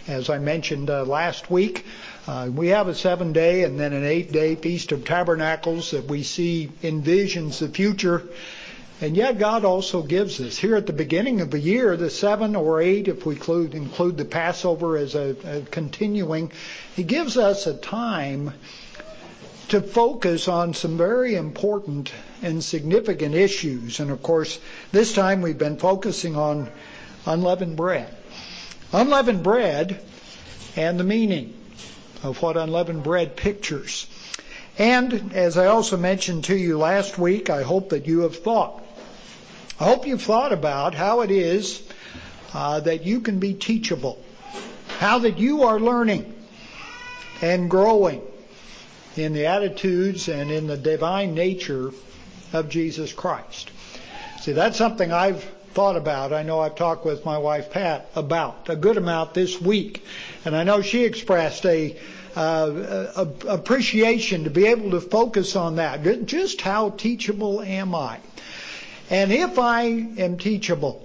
As I mentioned last week, we have a 7-day and then an 8-day Feast of Tabernacles that we see envisions the future. And yet God also gives us, here at the beginning of the year, the 7 or 8, if we include the Passover as a continuing, He gives us a time to focus on some very important and significant issues. And of course, this time we've been focusing on unleavened bread. Unleavened bread and the meaning of what unleavened bread pictures. And as I also mentioned to you last week, I hope that you have thought. I hope you've thought about how it is that you can be teachable. How that you are learning and growing in the attitudes and in the divine nature of Jesus Christ. See, that's something I've thought about. I know I've talked with my wife Pat about a good amount this week. And I know she expressed a appreciation to be able to focus on that. Just how teachable am I? And if I am teachable,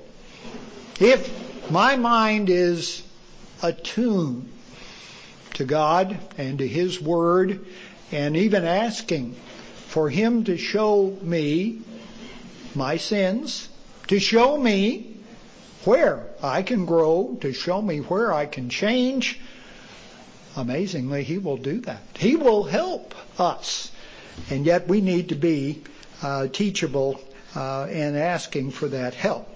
if my mind is attuned to God and to His Word, and even asking for Him to show me my sins, to show me where I can grow, to show me where I can change, amazingly, He will do that. He will help us. And yet we need to be teachable and asking for that help.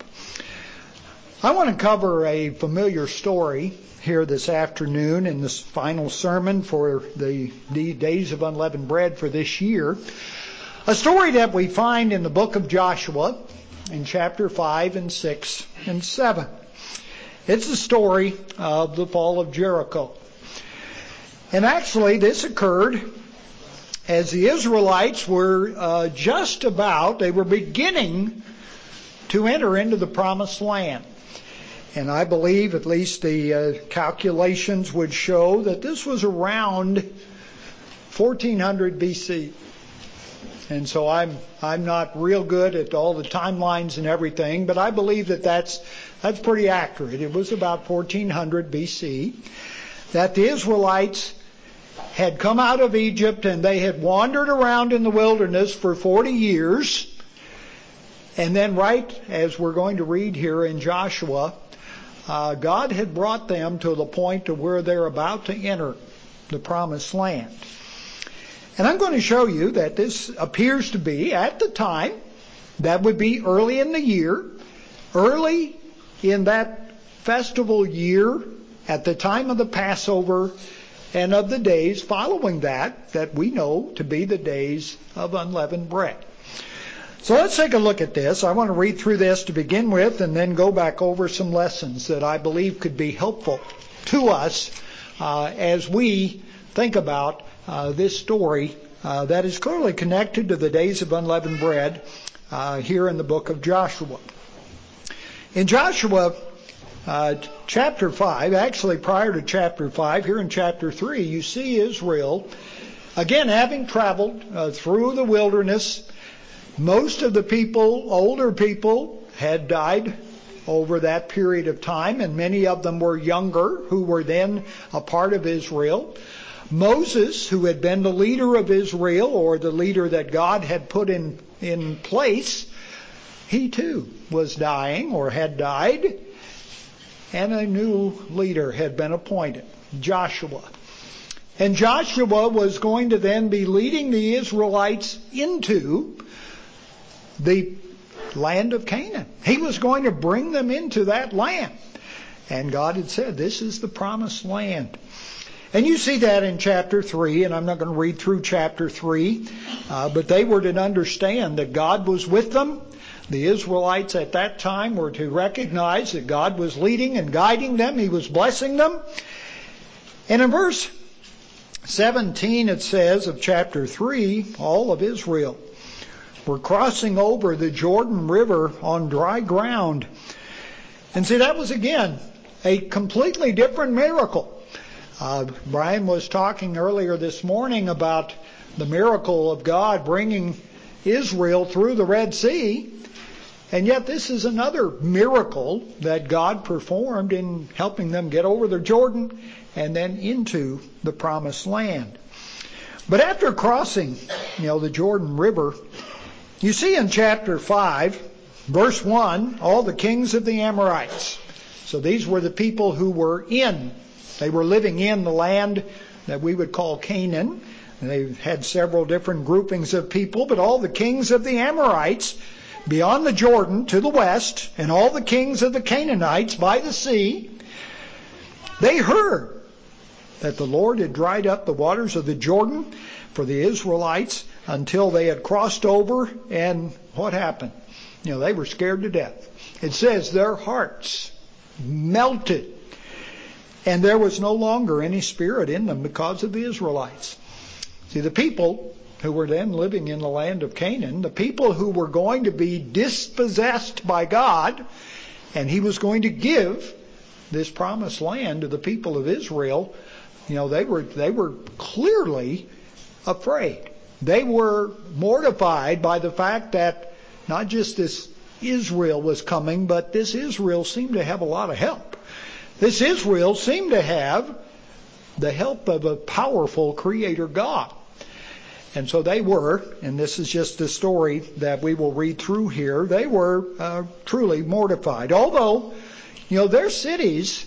I want to cover a familiar story here this afternoon in this final sermon for the Days of Unleavened Bread for this year. A story that we find in the book of Joshua in chapter 5 and 6 and 7. It's the story of the fall of Jericho. And actually this occurred as the Israelites were they were beginning to enter into the promised land. And I believe, at least the calculations would show, that this was around 1400 BC. And so I'm not real good at all the timelines and everything, but I believe that that's pretty accurate. It was about 1400 BC that the Israelites had come out of Egypt and they had wandered around in the wilderness for 40 years. And then right as we're going to read here in Joshua, God had brought them to the point to where they're about to enter the promised land. And I'm going to show you that this appears to be, at the time, that would be early in the year, early in that festival year, at the time of the Passover, and of the days following that we know to be the days of unleavened bread. So let's take a look at this. I want to read through this to begin with and then go back over some lessons that I believe could be helpful to us as we think about this story that is clearly connected to the days of unleavened bread here in the book of Joshua. In Joshua chapter 5, actually prior to chapter 5, here in chapter 3, you see Israel, again having traveled through the wilderness. Most of the people, older people, had died over that period of time, and many of them were younger, who were then a part of Israel. Moses, who had been the leader of Israel, or the leader that God had put in place, he too was dying or had died, and a new leader had been appointed, Joshua. And Joshua was going to then be leading the Israelites into the land of Canaan. He was going to bring them into that land. And God had said, this is the promised land. And you see that in chapter 3, and I'm not going to read through chapter 3, but they were to understand that God was with them. The Israelites at that time were to recognize that God was leading and guiding them. He was blessing them. And in verse 17 it says of chapter 3, all of Israel were crossing over the Jordan River on dry ground. And see, that was again a completely different miracle. Brian was talking earlier this morning about the miracle of God bringing Israel through the Red Sea. And yet this is another miracle that God performed in helping them get over the Jordan and then into the promised land. But after crossing, the Jordan River, you see in chapter 5, verse 1, all the kings of the Amorites. So these were the people who were they were living in the land that we would call Canaan. And they had several different groupings of people, but all the kings of the Amorites beyond the Jordan to the west, and all the kings of the Canaanites by the sea, they heard that the Lord had dried up the waters of the Jordan for the Israelites until they had crossed over. And what happened? They were scared to death. It says their hearts melted, and there was no longer any spirit in them because of the Israelites. See, the people who were then living in the land of Canaan, the people who were going to be dispossessed by God, and He was going to give this promised land to the people of Israel, they were clearly afraid. They were mortified by the fact that not just this Israel was coming, but this Israel seemed to have a lot of help. This Israel seemed to have the help of a powerful Creator God. And so they were, and this is just the story that we will read through here, they were truly mortified. Although, their cities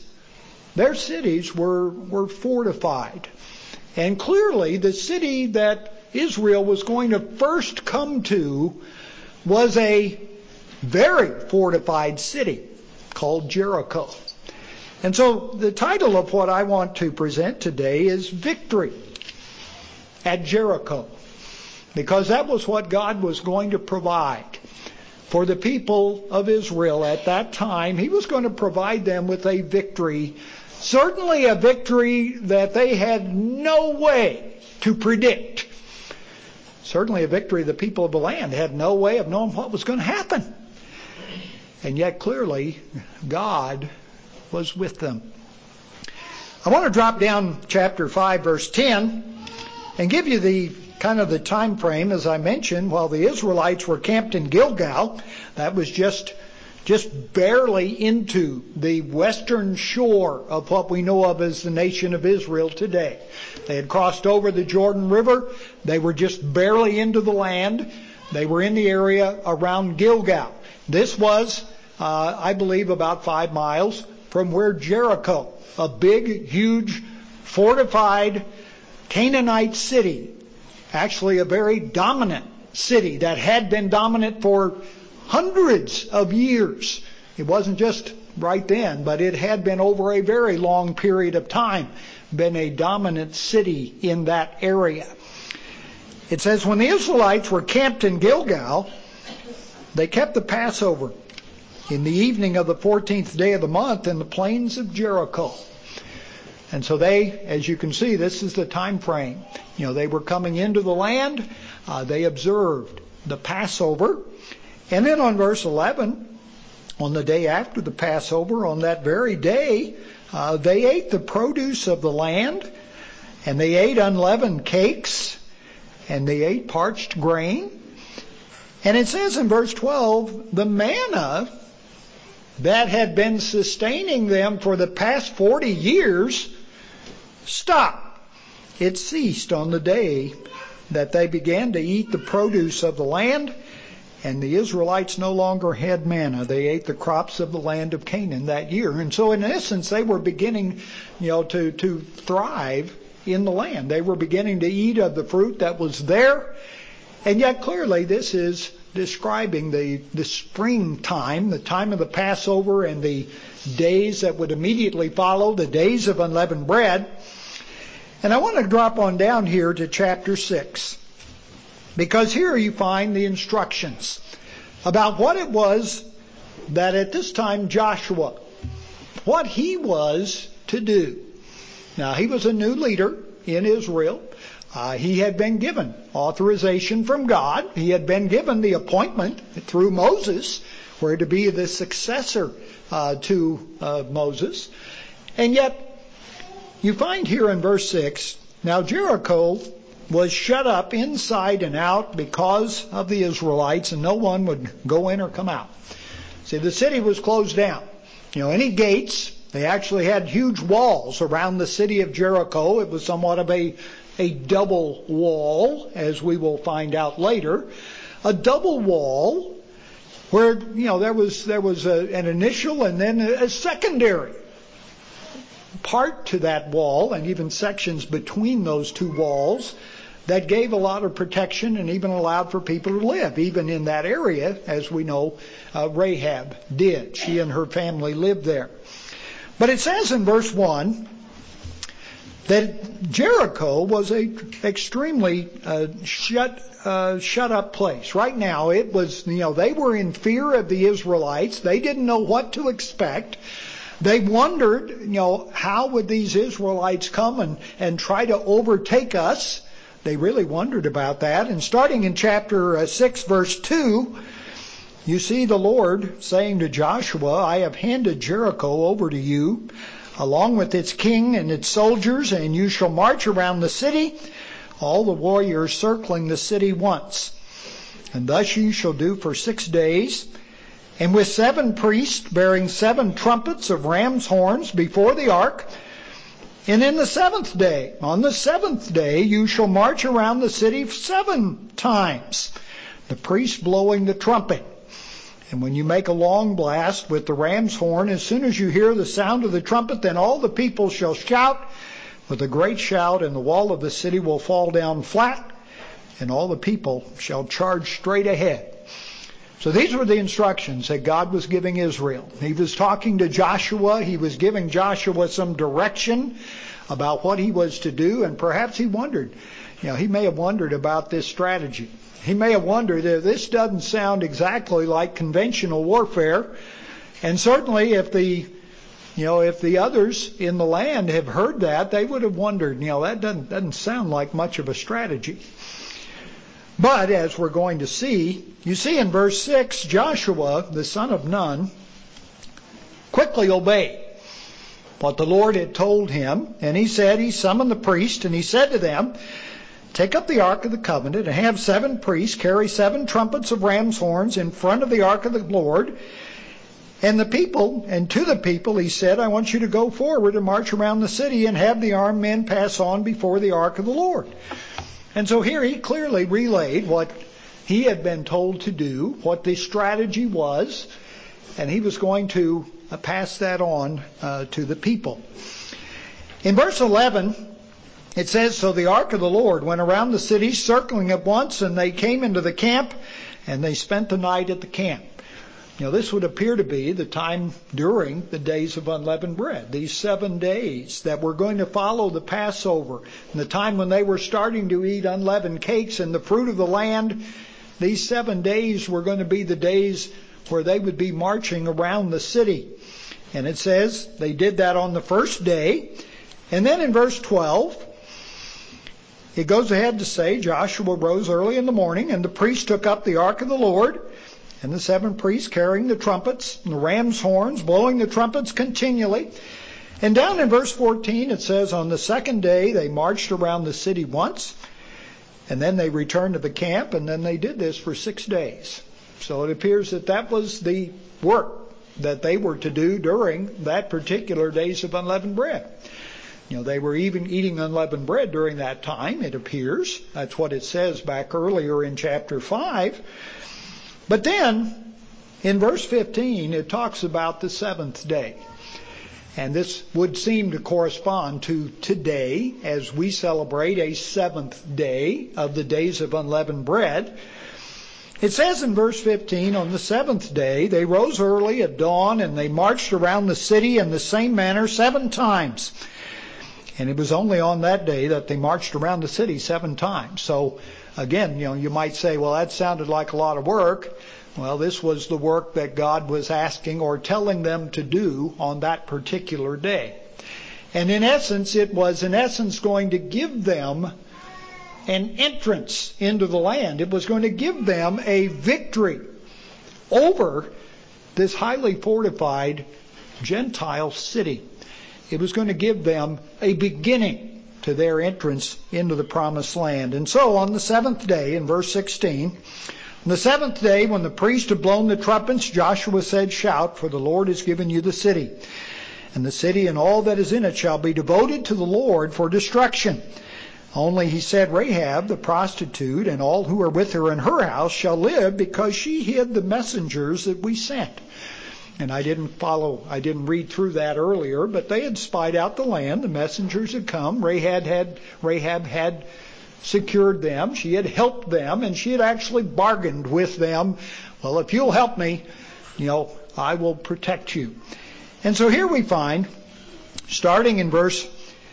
were fortified. And clearly the city that Israel was going to first come to was a very fortified city called Jericho. And so the title of what I want to present today is Victory at Jericho, because that was what God was going to provide for the people of Israel at that time. He was going to provide them with a victory, certainly a victory that they had no way to predict. Certainly a victory the people of the land had no way of knowing what was going to happen. And yet clearly God was with them. I want to drop down chapter 5, verse 10, and give you the kind of the time frame. As I mentioned, while the Israelites were camped in Gilgal, that was just barely into the western shore of what we know of as the nation of Israel today. They had crossed over the Jordan River. They were just barely into the land. They were in the area around Gilgal. This was, I believe, about 5 miles from where Jericho, a big, huge, fortified Canaanite city, actually a very dominant city that had been dominant for hundreds of years. It wasn't just right then, but it had been over a very long period of time, been a dominant city in that area. It says, when the Israelites were camped in Gilgal, they kept the Passover in the evening of the 14th day of the month in the plains of Jericho. And so they, as you can see, this is the time frame. They were coming into the land. They observed the Passover. And then on verse 11, on the day after the Passover, on that very day, they ate the produce of the land, and they ate unleavened cakes, and they ate parched grain. And it says in verse 12, the manna that had been sustaining them for the past 40 years stopped. It ceased on the day that they began to eat the produce of the land, and the Israelites no longer had manna. They ate the crops of the land of Canaan that year. And so in essence, they were beginning, to thrive in the land. They were beginning to eat of the fruit that was there. And yet clearly this is describing the springtime, the time of the Passover, and the days that would immediately follow, the days of unleavened bread. And I want to drop on down here to chapter 6, because here you find the instructions about what it was that at this time Joshua, what he was to do. Now, he was a new leader in Israel. He had been given authorization from God. He had been given the appointment through Moses, where to be the successor to Moses. And yet, you find here in verse 6, now Jericho was shut up inside and out because of the Israelites, and no one would go in or come out. See, the city was closed down. Any gates, they actually had huge walls around the city of Jericho. It was somewhat of a double wall, as we will find out later. A double wall where, there was an initial and then a secondary part to that wall, and even sections between those two walls that gave a lot of protection and even allowed for people to live, even in that area, as we know Rahab did. She and her family lived there. But it says in verse 1 that Jericho was a extremely shut up place. Right now, it was, they were in fear of the Israelites. They didn't know what to expect. They wondered, how would these Israelites come and try to overtake us? They really wondered about that. And starting in chapter 6, verse 2, you see the Lord saying to Joshua, I have handed Jericho over to you, along with its king and its soldiers, and you shall march around the city, all the warriors circling the city once. And thus you shall do for 6 days. And with 7 priests bearing 7 trumpets of ram's horns before the ark. And in the 7th day, on the 7th day, you shall march around the city 7 times, the priest blowing the trumpet. And when you make a long blast with the ram's horn, as soon as you hear the sound of the trumpet, then all the people shall shout with a great shout, and the wall of the city will fall down flat, and all the people shall charge straight ahead. So these were the instructions that God was giving Israel. He was talking to Joshua. He was giving Joshua some direction about what he was to do. And perhaps he wondered, he may have wondered about this strategy. He may have wondered if this doesn't sound exactly like conventional warfare. And certainly if the others in the land have heard that, they would have wondered, that doesn't sound like much of a strategy. But as we're going to see, you see in verse 6, Joshua, the son of Nun, quickly obeyed what the Lord had told him. And he summoned the priest, and he said to them, take up the Ark of the Covenant and have 7 priests carry 7 trumpets of ram's horns in front of the Ark of the Lord. And to the people he said, I want you to go forward and march around the city and have the armed men pass on before the Ark of the Lord. And so here he clearly relayed what he had been told to do, what the strategy was, and he was going to pass that on to the people. In verse 11, it says, so the ark of the Lord went around the city, circling it once, and they came into the camp, and they spent the night at the camp. This would appear to be the time during the days of unleavened bread, these 7 days that were going to follow the Passover, and the time when they were starting to eat unleavened cakes and the fruit of the land. These 7 days were going to be the days where they would be marching around the city. And it says they did that on the first day. And then in verse 12, it goes ahead to say, Joshua rose early in the morning, and the priests took up the ark of the Lord, and the 7 priests carrying the trumpets and the ram's horns, blowing the trumpets continually. And down in verse 14 it says, on the 2nd day they marched around the city once, and then they returned to the camp, and then they did this for 6 days. So it appears that was the work that they were to do during that particular days of unleavened bread. They were even eating unleavened bread during that time, it appears. That's what it says back earlier in chapter 5. But then, in verse 15, it talks about the 7th day. And this would seem to correspond to today, as we celebrate a 7th day of the days of unleavened bread. It says in verse 15, on the 7th day, they rose early at dawn, and they marched around the city in the same manner 7 times. And it was only on that day that they marched around the city 7 times. So, again, you might say, well, that sounded like a lot of work. Well, this was the work that God was asking or telling them to do on that particular day. And in essence, it was going to give them an entrance into the land. It was going to give them a victory over this highly fortified Gentile city. It was going to give them a beginning to their entrance into the promised land. And so on the seventh day, in verse 16, on the seventh day, when the priest had blown the trumpets, Joshua said, "Shout, for the Lord has given you the city. And the city and all that is in it shall be devoted to the Lord for destruction. Only," he said, "Rahab the prostitute and all who are with her in her house shall live, because she hid the messengers that we sent." And I didn't read through that earlier, but they had spied out the land. The messengers had come. Rahab had secured them. She had helped them, and she had actually bargained with them. "Well, if you'll help me, I will protect you." And so here we find, starting in verse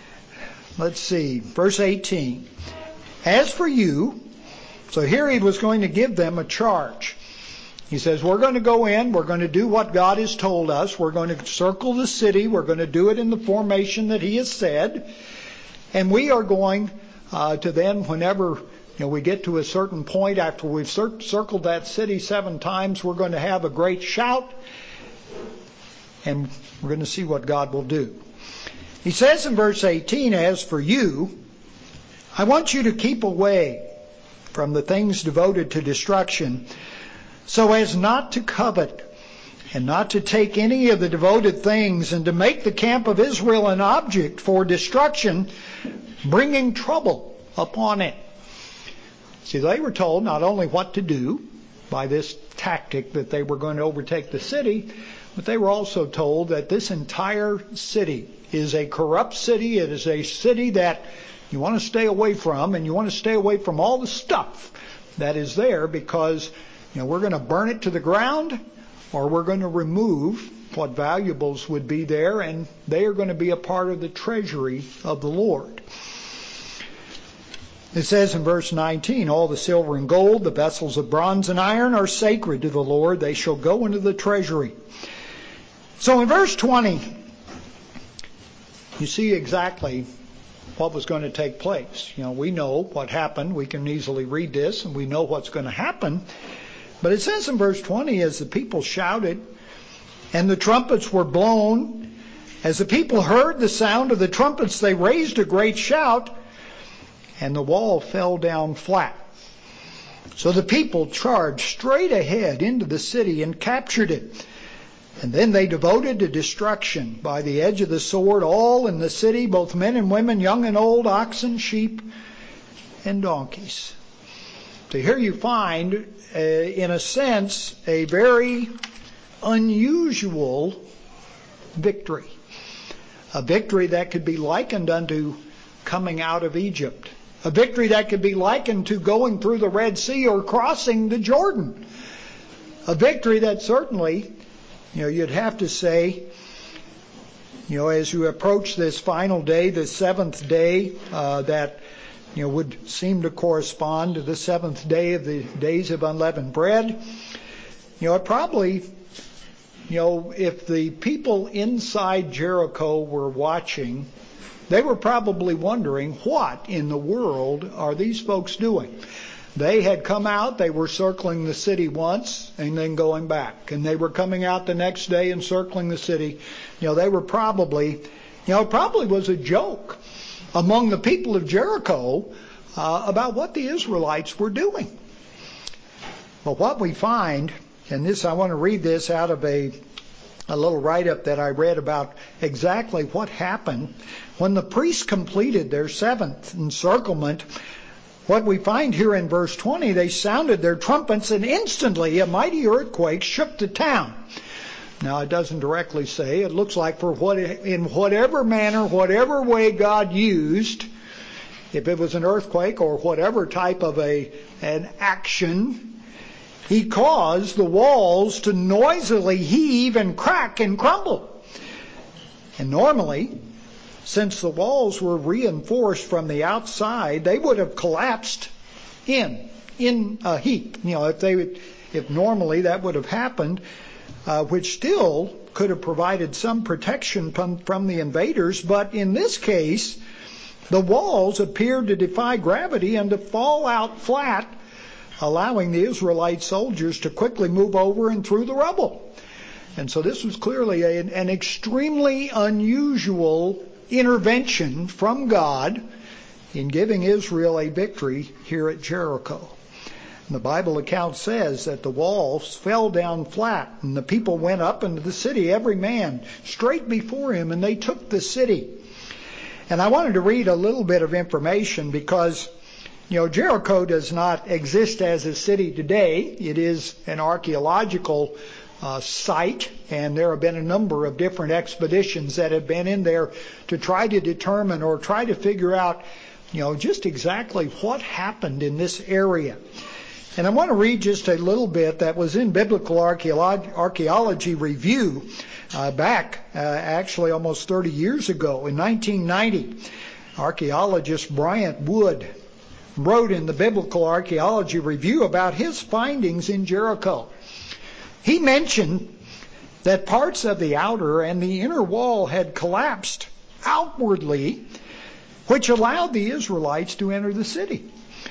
18. "As for you," so here he was going to give them a charge. He says, "We're going to go in, we're going to do what God has told us, we're going to circle the city, we're going to do it in the formation that he has said, and we are going to then, whenever we get to a certain point after we've circled that city 7 times, we're going to have a great shout, and we're going to see what God will do." He says in verse 18, "As for you, I want you to keep away from the things devoted to destruction, so as not to covet and not to take any of the devoted things, and to make the camp of Israel an object for destruction, bringing trouble upon it." See, they were told not only what to do by this tactic that they were going to overtake the city, but they were also told that this entire city is a corrupt city. It is a city that you want to stay away from, and you want to stay away from all the stuff that is there, because we're going to burn it to the ground, or we're going to remove what valuables would be there, and they are going to be a part of the treasury of the Lord. It says in verse 19, "All the silver and gold, the vessels of bronze and iron are sacred to the Lord. They shall go into the treasury." So in verse 20, you see exactly what was going to take place. We know what happened. We can easily read this, and we know what's going to happen. But it says in verse 20, "As the people shouted and the trumpets were blown, as the people heard the sound of the trumpets, they raised a great shout, and the wall fell down flat. So the people charged straight ahead into the city and captured it. And then they devoted to destruction by the edge of the sword all in the city, both men and women, young and old, oxen, sheep, and donkeys." So here you find, in a sense, a very unusual victory. A victory that could be likened unto coming out of Egypt. A victory that could be likened to going through the Red Sea or crossing the Jordan. A victory that certainly, you'd have to say, as you approach this final day, the 7th day, that would seem to correspond to the 7th day of the days of unleavened bread. It probably, if the people inside Jericho were watching, they were probably wondering, what in the world are these folks doing? They had come out, they were circling the city once and then going back. And they were coming out the next day and circling the city. They were probably, it probably was a joke among the people of Jericho about what the Israelites were doing. But what we find, and this, I want to read this out of a little write-up that I read about exactly what happened. When the priests completed their 7th encirclement, what we find here in verse 20, they sounded their trumpets, and instantly a mighty earthquake shook the town. Now, it doesn't directly say. It looks like in whatever manner, whatever way God used, if it was an earthquake or whatever type of an action, he caused the walls to noisily heave and crack and crumble. And normally, since the walls were reinforced from the outside, they would have collapsed in a heap. If normally that would have happened, which still could have provided some protection from the invaders. But in this case, the walls appeared to defy gravity and to fall out flat, allowing the Israelite soldiers to quickly move over and through the rubble. And so this was clearly an extremely unusual intervention from God in giving Israel a victory here at Jericho. And the Bible account says that the walls fell down flat, and the people went up into the city, every man straight before him, and they took the city. And I wanted to read a little bit of information because, Jericho does not exist as a city today. It is an archaeological site, and there have been a number of different expeditions that have been in there to try to determine or try to figure out, just exactly what happened in this area. And I want to read just a little bit that was in Biblical Archaeology Review back actually almost 30 years ago. In 1990, archaeologist Bryant Wood wrote in the Biblical Archaeology Review about his findings in Jericho. He mentioned that parts of the outer and the inner wall had collapsed outwardly, which allowed the Israelites to enter the city.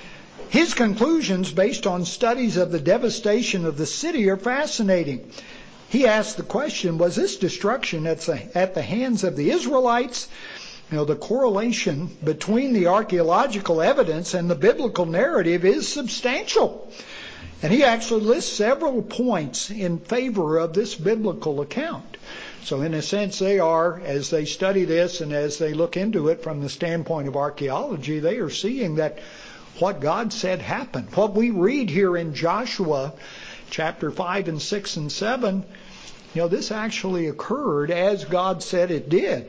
His conclusions, based on studies of the devastation of the city, are fascinating. He asked the question, was this destruction at the hands of the Israelites? The correlation between the archaeological evidence and the biblical narrative is substantial. And he actually lists several points in favor of this biblical account. So in a sense, they are, as they study this and as they look into it from the standpoint of archaeology, they are seeing that what God said happened. What we read here in Joshua chapter 5 and 6 and 7, this actually occurred as God said it did.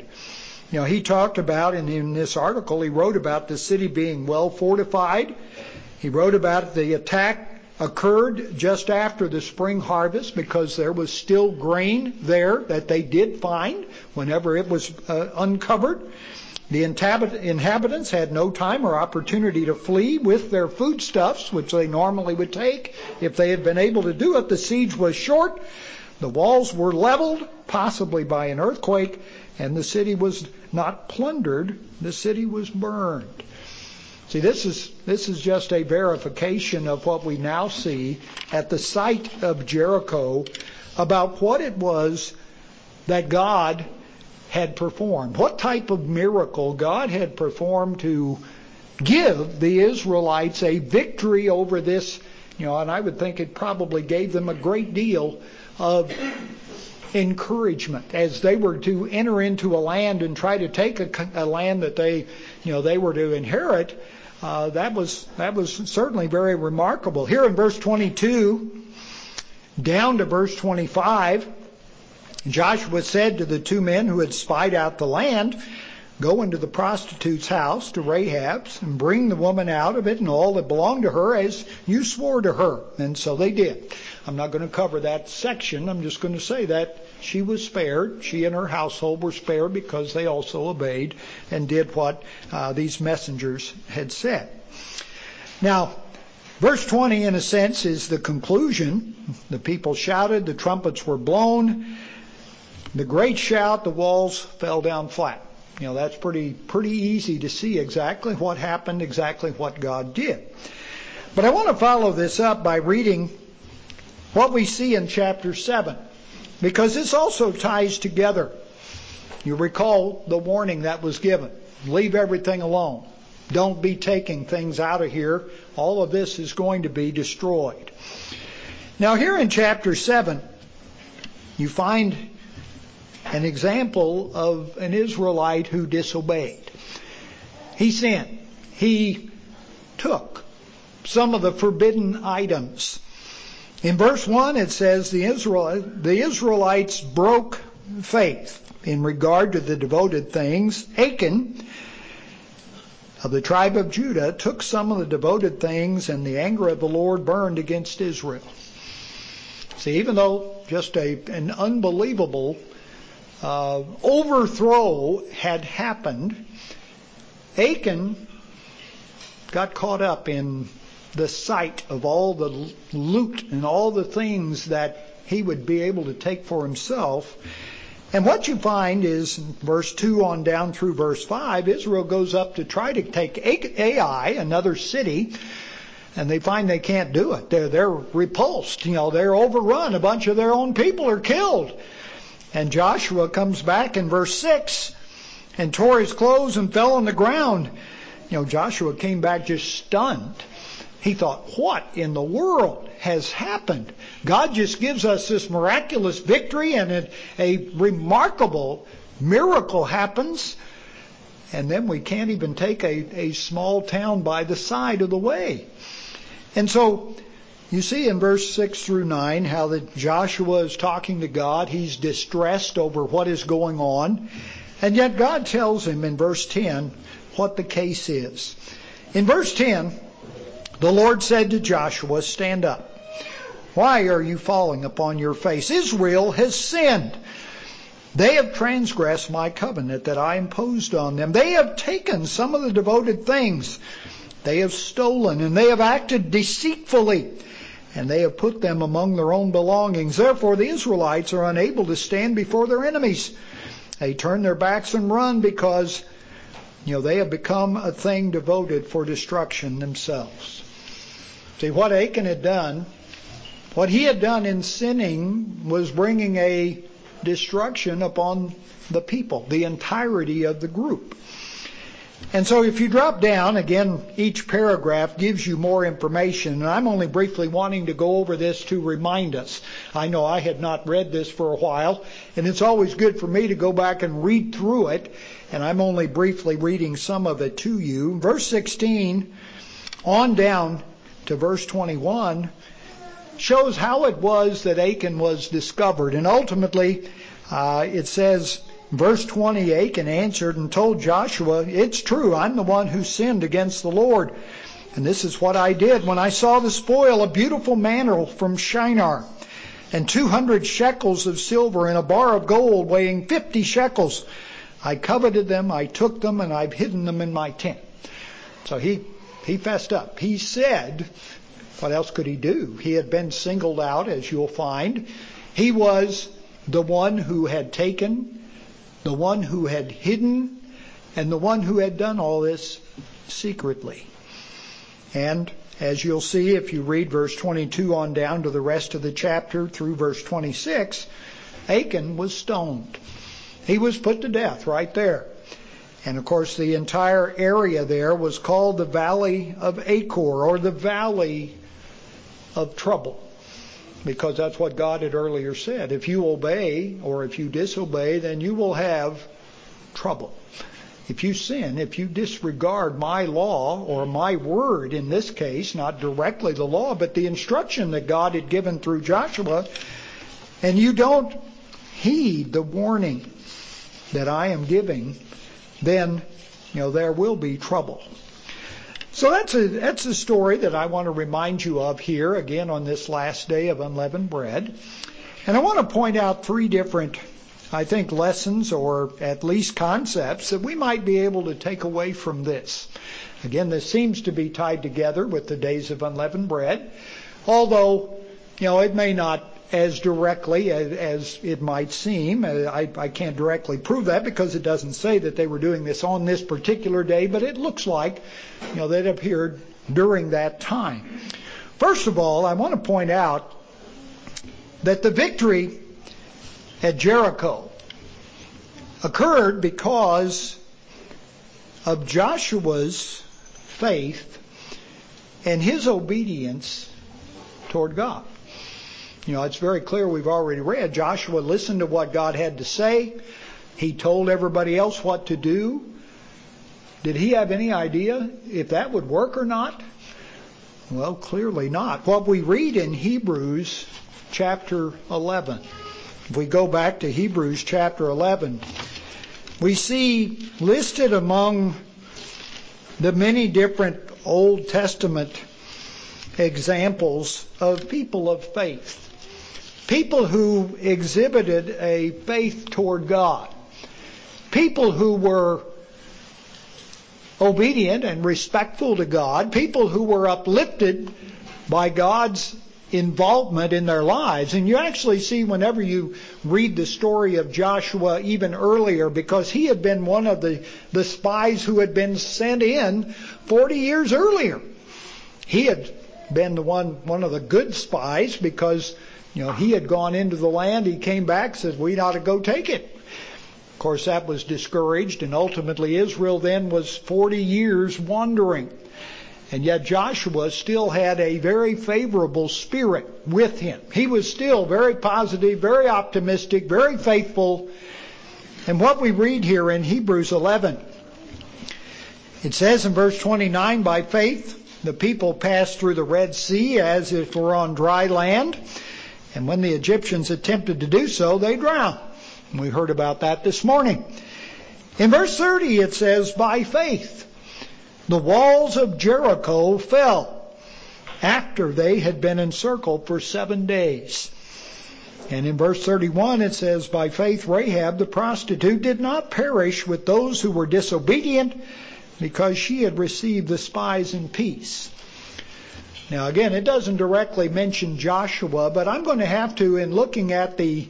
He talked about, and in this article he wrote about the city being well fortified. He wrote about the attack occurred just after the spring harvest because there was still grain there that they did find whenever it was uncovered. The inhabitants had no time or opportunity to flee with their foodstuffs, which they normally would take if they had been able to do it. The siege was short. The walls were leveled, possibly by an earthquake, and the city was not plundered. The city was burned. See, this is just a verification of what we now see at the site of Jericho about what it was that God had performed, what type of miracle God had performed to give the Israelites a victory over this, and I would think it probably gave them a great deal of encouragement as they were to enter into a land and try to take a land that they were to inherit. That was certainly very remarkable. Here in verse 22 down to verse 25, Joshua said to the two men who had spied out the land, "Go into the prostitute's house, to Rahab's, and bring the woman out of it and all that belonged to her as you swore to her." And so they did. I'm not going to cover that section. I'm just going to say that she was spared. She and her household were spared because they also obeyed and did what these messengers had said. Now, verse 20, in a sense, is the conclusion. The people shouted, the trumpets were blown. The great shout, the walls fell down flat. That's pretty easy to see exactly what happened, exactly what God did. But I want to follow this up by reading what we see in chapter 7, because this also ties together. You recall the warning that was given. Leave everything alone. Don't be taking things out of here. All of this is going to be destroyed. Now here in chapter 7, you find an example of an Israelite who disobeyed. He sinned. He took some of the forbidden items. In verse 1 it says the Israelites broke faith in regard to the devoted things. Achan of the tribe of Judah took some of the devoted things, and the anger of the Lord burned against Israel. See, even though just an unbelievable overthrow had happened, Achan got caught up in the sight of all the loot and all the things that he would be able to take for himself. And what you find is, in verse 2 on down through verse 5, Israel goes up to try to take Ai, another city, and they find they can't do it. They're repulsed. They're overrun. A bunch of their own people are killed. And Joshua comes back in verse 6, and tore his clothes and fell on the ground. Joshua came back just stunned. He thought, what in the world has happened? God just gives us this miraculous victory, and a remarkable miracle happens, and then we can't even take a small town by the side of the way. And so you see in verse 6 through 9 how that Joshua is talking to God. He's distressed over what is going on. And yet God tells him in verse 10 what the case is. In verse 10, the Lord said to Joshua, stand up. Why are you falling upon your face? Israel has sinned. They have transgressed my covenant that I imposed on them. They have taken some of the devoted things. They have stolen, and they have acted deceitfully, and they have put them among their own belongings. Therefore the Israelites are unable to stand before their enemies. They turn their backs and run because, they have become a thing devoted for destruction themselves. See, what Achan had done, what he had done in sinning was bringing a destruction upon the people, the entirety of the group. And so if you drop down, again, each paragraph gives you more information, and I'm only briefly wanting to go over this to remind us. I know I had not read this for a while, and it's always good for me to go back and read through it, and I'm only briefly reading some of it to you. Verse 16 on down to verse 21 shows how it was that Achan was discovered. And ultimately, it says, verse 20, Achan answered and told Joshua, it's true, I'm the one who sinned against the Lord. And this is what I did. When I saw the spoil, a beautiful mantle from Shinar, and 200 shekels of silver, and a bar of gold weighing 50 shekels, I coveted them, I took them, and I've hidden them in my tent. So he fessed up. He said, what else could he do? He had been singled out, as you'll find. He was the one who had taken, the one who had hidden, and the one who had done all this secretly. And as you'll see if you read verse 22 on down to the rest of the chapter through verse 26, Achan was stoned. He was put to death right there. And of course the entire area there was called the Valley of Achor, or the Valley of Trouble, because that's what God had earlier said. If you obey or if you disobey, then you will have trouble. If you sin, if you disregard my law, or my word in this case, not directly the law, but the instruction that God had given through Joshua, and you don't heed the warning that I am giving, then there will be trouble. So that's a story that I want to remind you of here again on this last day of unleavened bread. And I want to point out 3 different, I think, lessons, or at least concepts, that we might be able to take away from this. Again, this seems to be tied together with the days of unleavened bread, although it may not as directly as it might seem. I can't directly prove that because it doesn't say that they were doing this on this particular day, but it looks like that appeared during that time. First of all, I want to point out that the victory at Jericho occurred because of Joshua's faith and his obedience toward God. It's very clear, we've already read, Joshua listened to what God had to say. He told everybody else what to do. Did he have any idea if that would work or not? Well, clearly not. What we read in Hebrews chapter 11, if we go back to Hebrews chapter 11, we see listed among the many different Old Testament examples of people of faith. People who exhibited a faith toward God. People who were obedient and respectful to God. People who were uplifted by God's involvement in their lives. And you actually see whenever you read the story of Joshua even earlier, because he had been one of the spies who had been sent in 40 years earlier. He had been one of the good spies because he had gone into the land. He came back, says, we ought to go take it. Of course, that was discouraged, and ultimately Israel then was 40 years wandering. And yet Joshua still had a very favorable spirit with him. He was still very positive, very optimistic, very faithful. And what we read here in Hebrews 11, it says in verse 29, by faith the people passed through the Red Sea as if it were on dry land. And when the Egyptians attempted to do so, they drowned. And we heard about that this morning. In verse 30 it says, by faith the walls of Jericho fell after they had been encircled for 7 days. And in verse 31 it says, by faith Rahab the prostitute did not perish with those who were disobedient, because she had received the spies in peace. Now again, it doesn't directly mention Joshua, but I'm going to have to, in looking at the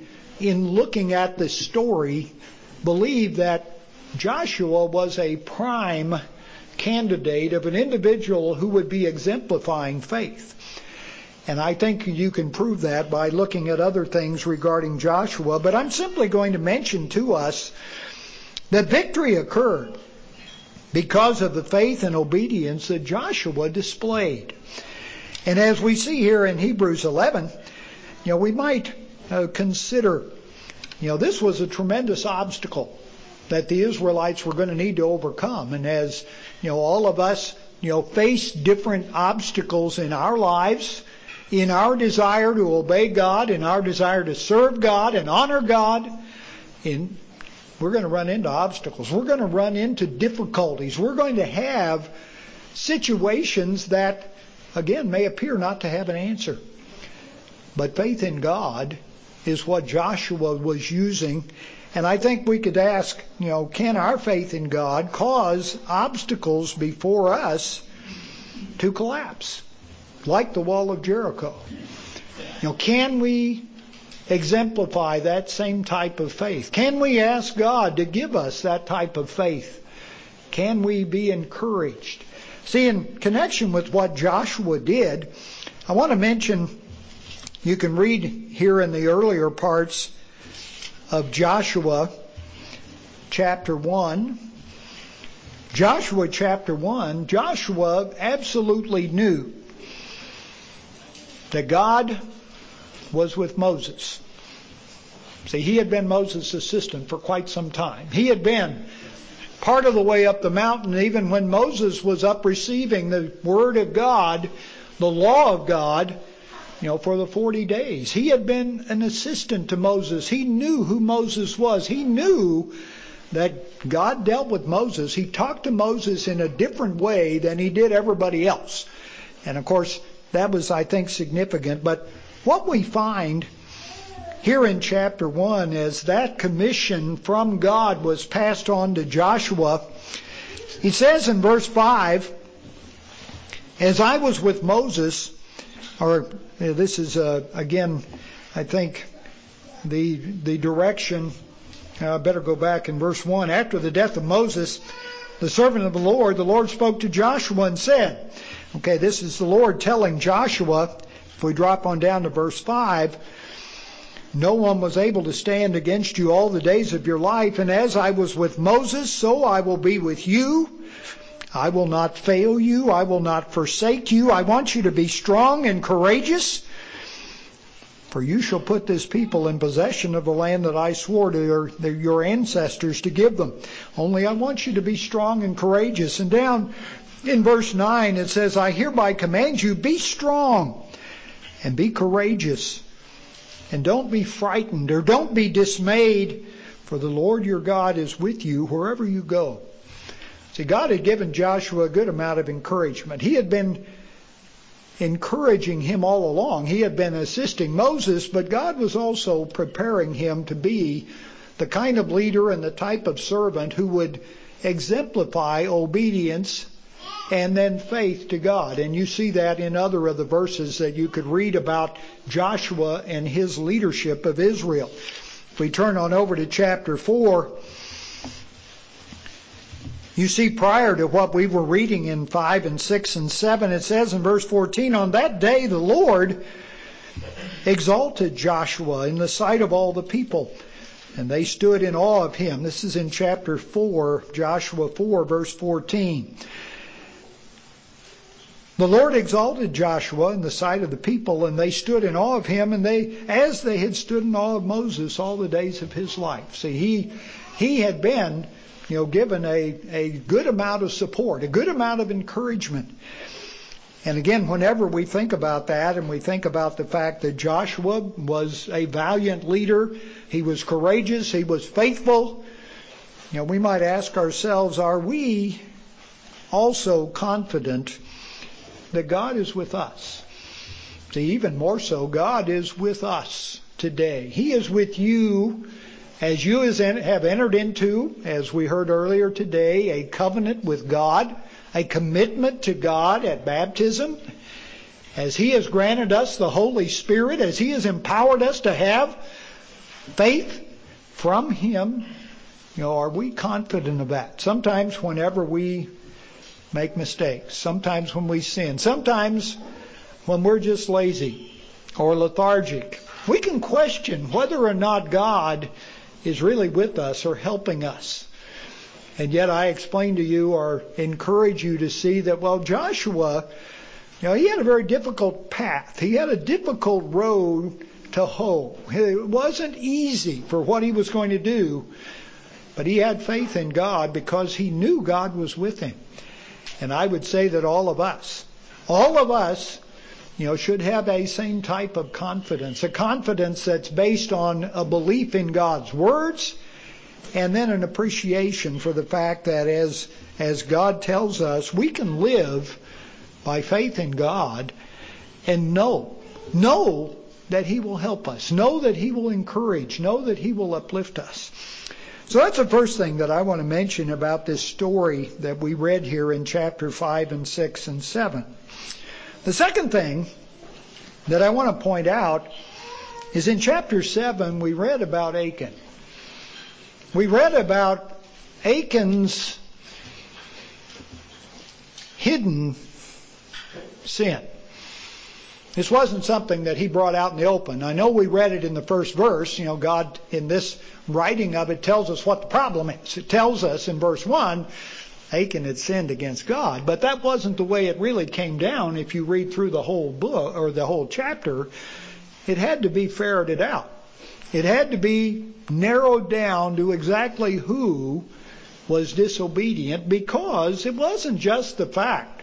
story, believe that Joshua was a prime candidate of an individual who would be exemplifying faith. And I think you can prove that by looking at other things regarding Joshua. But I'm simply going to mention to us that victory occurred because of the faith and obedience that Joshua displayed. And as we see here in Hebrews 11, we might consider, this was a tremendous obstacle that the Israelites were going to need to overcome. And as all of us, face different obstacles in our lives, in our desire to obey God, in our desire to serve God and honor God, we're going to run into obstacles. We're going to run into difficulties. We're going to have situations that, again, may appear not to have an answer. But faith in God is what Joshua was using. And I think we could ask, can our faith in God cause obstacles before us to collapse, like the wall of Jericho? Can we exemplify that same type of faith? Can we ask God to give us that type of faith? Can we be encouraged? See, in connection with what Joshua did, I want to mention, you can read here in the earlier parts of Joshua chapter 1. Joshua chapter 1, Joshua absolutely knew that God was with Moses. See, he had been Moses' assistant for quite some time. He had been part of the way up the mountain, even when Moses was up receiving the word of God, the law of God, for the 40 days. He had been an assistant to Moses. He knew who Moses was. He knew that God dealt with Moses. He talked to Moses in a different way than he did everybody else. And of course, that was, I think, significant. But what we find here in chapter 1 as that commission from God was passed on to Joshua, he says in verse 5, as I was with Moses, or this is again, I think, the direction. I better go back in verse 1. After the death of Moses, the servant of the Lord spoke to Joshua and said, okay, this is the Lord telling Joshua. If we drop on down to verse 5, no one was able to stand against you all the days of your life, and as I was with Moses, so I will be with you. I will not fail you. I will not forsake you. I want you to be strong and courageous, for you shall put this people in possession of the land that I swore to your ancestors to give them. Only I want you to be strong and courageous. And down in verse 9 it says, I hereby command you, be strong and be courageous. And don't be frightened or don't be dismayed, for the Lord your God is with you wherever you go. See, God had given Joshua a good amount of encouragement. He had been encouraging him all along. He had been assisting Moses, but God was also preparing him to be the kind of leader and the type of servant who would exemplify obedience and then faith to God. And you see that in other of the verses that you could read about Joshua and his leadership of Israel. If we turn on over to chapter 4, you see prior to what we were reading in 5 and 6 and 7, it says in verse 14, on that day the Lord exalted Joshua in the sight of all the people, And they stood in awe of him. This is in chapter 4, Joshua 4, verse 14. The Lord exalted Joshua in the sight of the people, and they stood in awe of him, and as they had stood in awe of Moses all the days of his life. See, he had been, given a good amount of support, a good amount of encouragement. And again, whenever we think about that, and we think about the fact that Joshua was a valiant leader, he was courageous, he was faithful, we might ask ourselves, are we also confident that God is with us? See, even more so, God is with us today. He is with you as you have entered into, as we heard earlier today, a covenant with God, a commitment to God at baptism, as He has granted us the Holy Spirit, as He has empowered us to have faith from Him. Are we confident of that? Sometimes whenever we make mistakes, sometimes when we sin, sometimes when we're just lazy or lethargic, we can question whether or not God is really with us or helping us. And yet I explain to you or encourage you to see that, Joshua, he had a very difficult path. He had a difficult road to hoe. It wasn't easy for what he was going to do, but he had faith in God because he knew God was with him. And I would say that all of us, should have a same type of confidence, a confidence that's based on a belief in God's words, and then an appreciation for the fact that as God tells us, we can live by faith in God and know that He will help us, know that He will encourage, know that He will uplift us. So that's the first thing that I want to mention about this story that we read here in chapter 5 and 6 and 7. The second thing that I want to point out is in chapter 7 we read about Achan. We read about Achan's hidden sin. This wasn't something that he brought out in the open. I know we read it in the first verse. God in this writing of it tells us what the problem is. It tells us in verse 1, Achan had sinned against God. But that wasn't the way it really came down. If you read through the whole book or the whole chapter, it had to be ferreted out. It had to be narrowed down to exactly who was disobedient, because it wasn't just the fact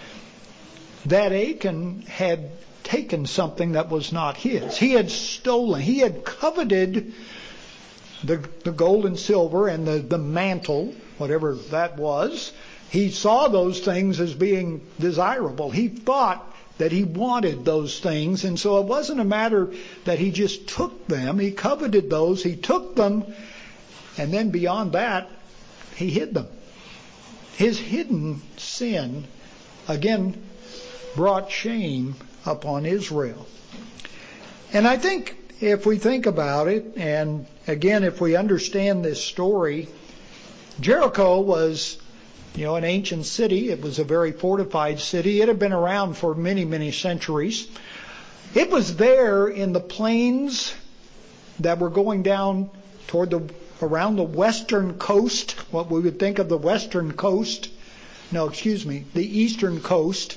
that Achan had taken something that was not his. He had stolen. He had coveted the gold and silver and the mantle, whatever that was. He saw those things as being desirable. He thought that he wanted those things, and so it wasn't a matter that he just took them. He coveted those, he took them, and then beyond that, he hid them. His hidden sin, again, brought shame upon Israel. And I think if we think about it, and again, if we understand this story, Jericho was, an ancient city. It was a very fortified city. It had been around for many, many centuries. It was there in the plains that were going down around the western coast, what we would think of the western coast, the eastern coast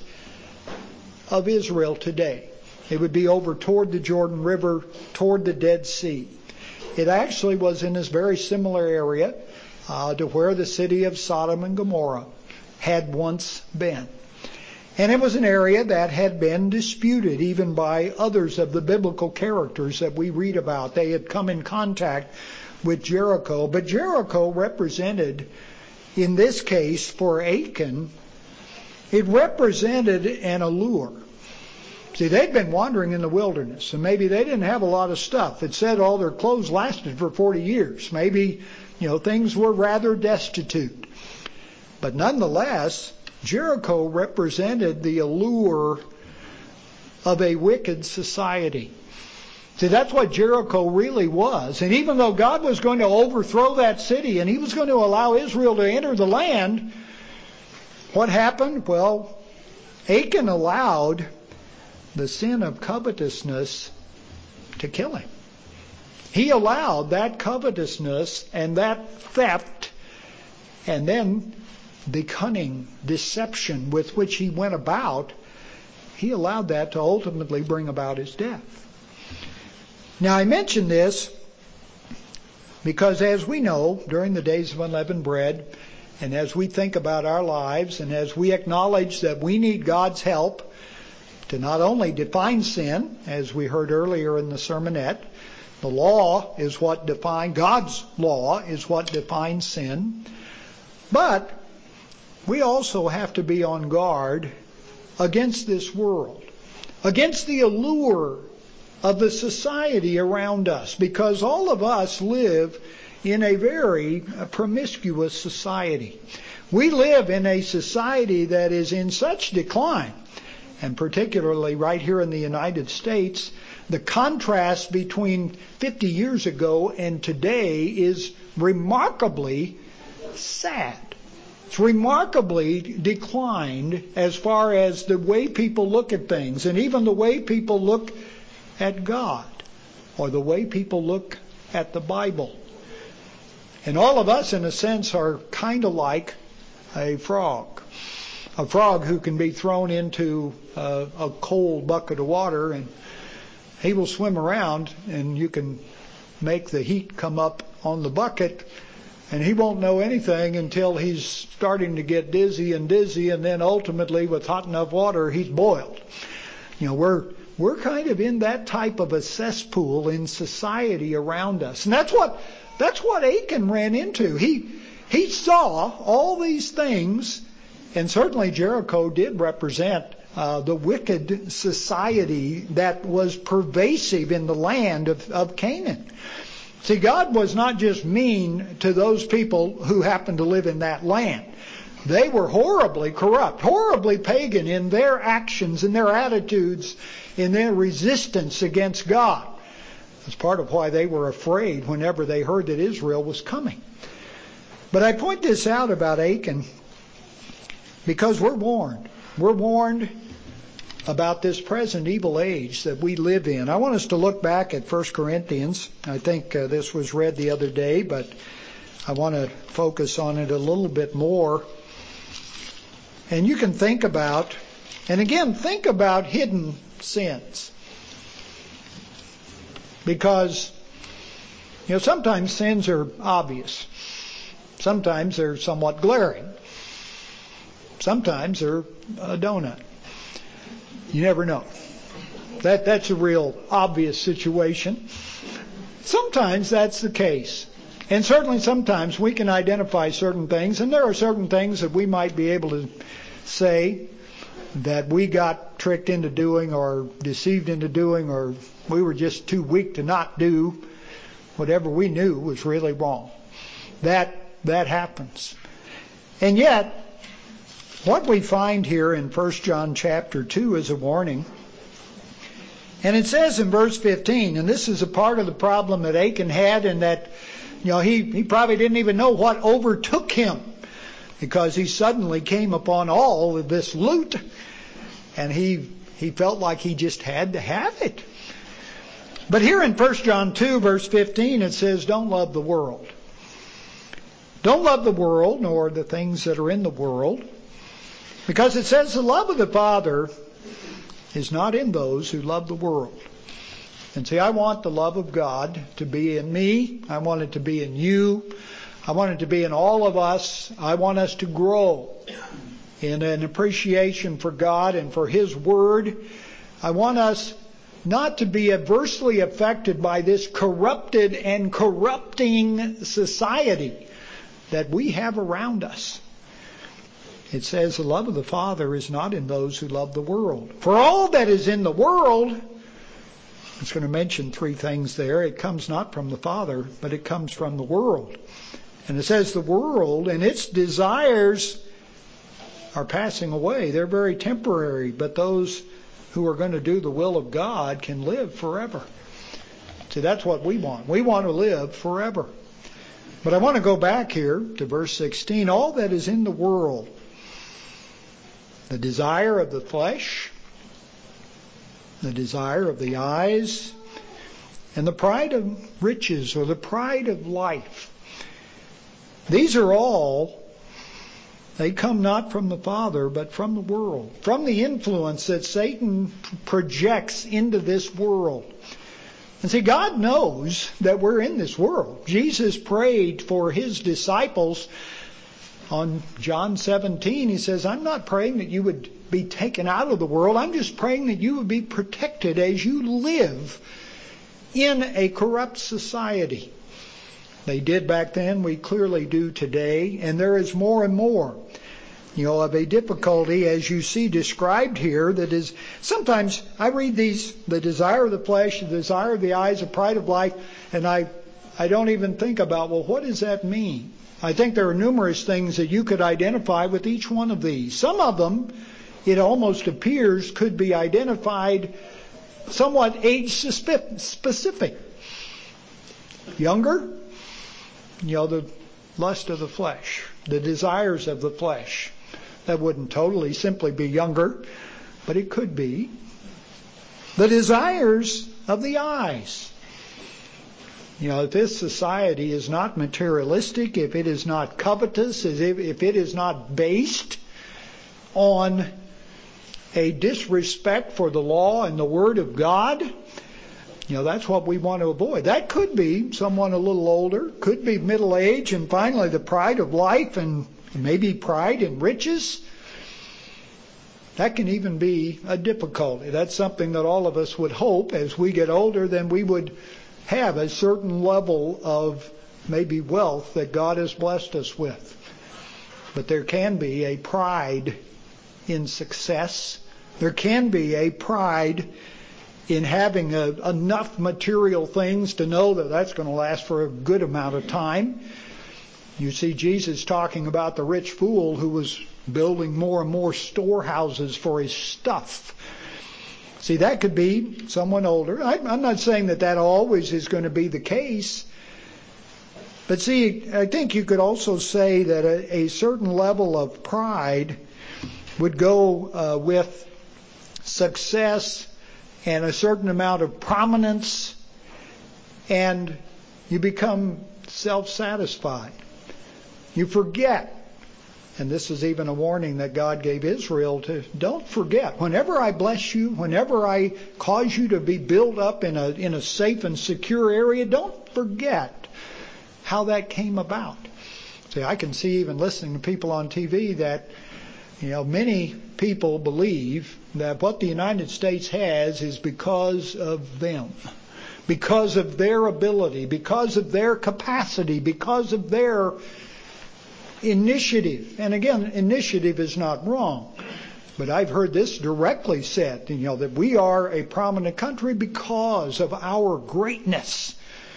of Israel today. It would be over toward the Jordan River, toward the Dead Sea. It actually was in this very similar area to where the city of Sodom and Gomorrah had once been. And it was an area that had been disputed even by others of the biblical characters that we read about. They had come in contact with Jericho, but Jericho represented, in this case for Achan, it represented an allure. See, they'd been wandering in the wilderness, and maybe they didn't have a lot of stuff. It said all their clothes lasted for 40 years. Maybe, things were rather destitute. But nonetheless, Jericho represented the allure of a wicked society. See, that's what Jericho really was. And even though God was going to overthrow that city and He was going to allow Israel to enter the land, what happened? Well, Achan allowed the sin of covetousness to kill him. He allowed that covetousness and that theft and then the cunning deception with which he went about, he allowed that to ultimately bring about his death. Now, I mention this because, as we know, during the days of unleavened bread, and as we think about our lives, and as we acknowledge that we need God's help to not only define sin, as we heard earlier in the sermonette, the law is what defines, God's law is what defines sin, but we also have to be on guard against this world, against the allure of the society around us, because all of us live in a very promiscuous society. We live in a society that is in such decline, and particularly right here in the United States, the contrast between 50 years ago and today is remarkably sad. It's remarkably declined as far as the way people look at things, and even the way people look at God, or the way people look at the Bible. And all of us, in a sense, are kind of like a frog who can be thrown into a cold bucket of water, and he will swim around, and you can make the heat come up on the bucket, and he won't know anything until he's starting to get dizzy, and then ultimately, with hot enough water, he's boiled. You know, we're kind of in that type of a cesspool in society around us. And that's what Achan ran into. He saw all these things, and certainly Jericho did represent the wicked society that was pervasive in the land of Canaan. See, God was not just mean to those people who happened to live in that land. They were horribly corrupt, horribly pagan in their actions, in their attitudes, in their resistance against God. That's part of why they were afraid whenever they heard that Israel was coming. But I point this out about Achan because we're warned. We're warned about this present evil age that we live in. I want us to look back at 1 Corinthians. I think this was read the other day, but I want to focus on it a little bit more. And you can think about, and again, think about hidden sins. Because, sometimes sins are obvious. Sometimes they're somewhat glaring. Sometimes they're a donut. You never know. That's a real obvious situation. Sometimes that's the case. And certainly sometimes we can identify certain things, and there are certain things that we might be able to say that we got tricked into doing or deceived into doing, or we were just too weak to not do whatever we knew was really wrong. That happens. And yet, what we find here in 1 John chapter 2 is a warning. And it says in verse 15, and this is a part of the problem that Achan had, and that he probably didn't even know what overtook him, because he suddenly came upon all of this loot, and he felt like he just had to have it. But here in 1 John 2 verse 15 it says, don't love the world. Don't love the world nor the things that are in the world. Because it says the love of the Father is not in those who love the world. And see, I want the love of God to be in me. I want it to be in you. I want it to be in all of us. I want us to grow in an appreciation for God and for His Word. I want us not to be adversely affected by this corrupted and corrupting society that we have around us. It says the love of the Father is not in those who love the world. For all that is in the world, it's going to mention three things there. It comes not from the Father, but it comes from the world. And it says the world and its desires are passing away. They're very temporary, but those who are going to do the will of God can live forever. See, that's what we want. We want to live forever. But I want to go back here to verse 16. All that is in the world, the desire of the flesh, the desire of the eyes, and the pride of riches or the pride of life. These are all, they come not from the Father, but from the world, from the influence that Satan projects into this world. And see, God knows that we're in this world. Jesus prayed for his disciples on John 17. He says, I'm not praying that you would be taken out of the world. I'm just praying that you would be protected as you live in a corrupt society. They did back then, we clearly do today, and there is more and more, of a difficulty, as you see described here, that is, sometimes I read these, the desire of the flesh, the desire of the eyes, the pride of life, and I don't even think about, well, what does that mean? I think there are numerous things that you could identify with each one of these. Some of them, it almost appears, could be identified somewhat age-specific. Younger, the lust of the flesh, the desires of the flesh. That wouldn't totally simply be younger, but it could be. The desires of the eyes. If this society is not materialistic, if it is not covetous, if it is not based on a disrespect for the law and the Word of God, that's what we want to avoid. That could be someone a little older, could be middle age, and finally the pride of life and maybe pride in riches. That can even be a difficulty. That's something that all of us would hope as we get older, then we would have a certain level of maybe wealth that God has blessed us with. But there can be a pride in success. There can be a pride in having enough material things to know that that's going to last for a good amount of time. You see Jesus talking about the rich fool who was building more and more storehouses for his stuff. See, that could be someone older. I'm not saying that always is going to be the case. But see, I think you could also say that a certain level of pride would go with success and a certain amount of prominence, and you become self-satisfied. You forget, and this is even a warning that God gave Israel to, don't forget. Whenever I bless you, whenever I cause you to be built up in a safe and secure area, don't forget how that came about. See, I can see even listening to people on TV that, many people believe that what the United States has is because of them, because of their ability, because of their capacity, because of their initiative. And again, initiative is not wrong. But I've heard this directly said, that we are a prominent country because of our greatness.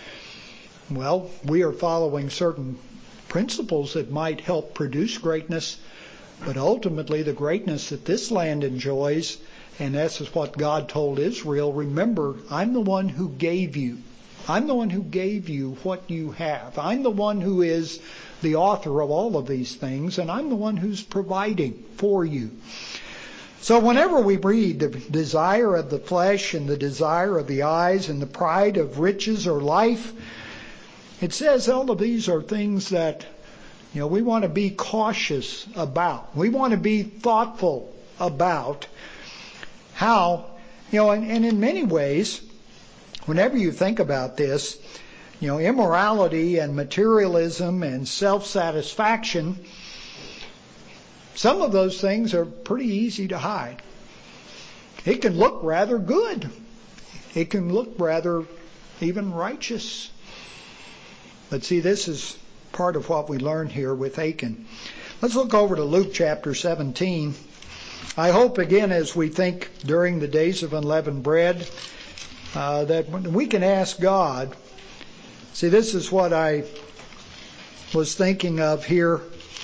Well, we are following certain principles that might help produce greatness, but ultimately the greatness that this land enjoys, and this is what God told Israel, remember, I'm the one who gave you. I'm the one who gave you what you have. I'm the one who is the author of all of these things, and I'm the one who's providing for you. So whenever we read the desire of the flesh and the desire of the eyes and the pride of riches or life, it says all of these are things that we want to be cautious about. We want to be thoughtful about how, and in many ways, whenever you think about this, immorality and materialism and self-satisfaction, some of those things are pretty easy to hide. It can look rather good. It can look rather even righteous. But see, this is part of what we learned here with Achan. Let's look over to Luke chapter 17. I hope again as we think during the days of unleavened bread that we can ask God. See, this is what I was thinking of here.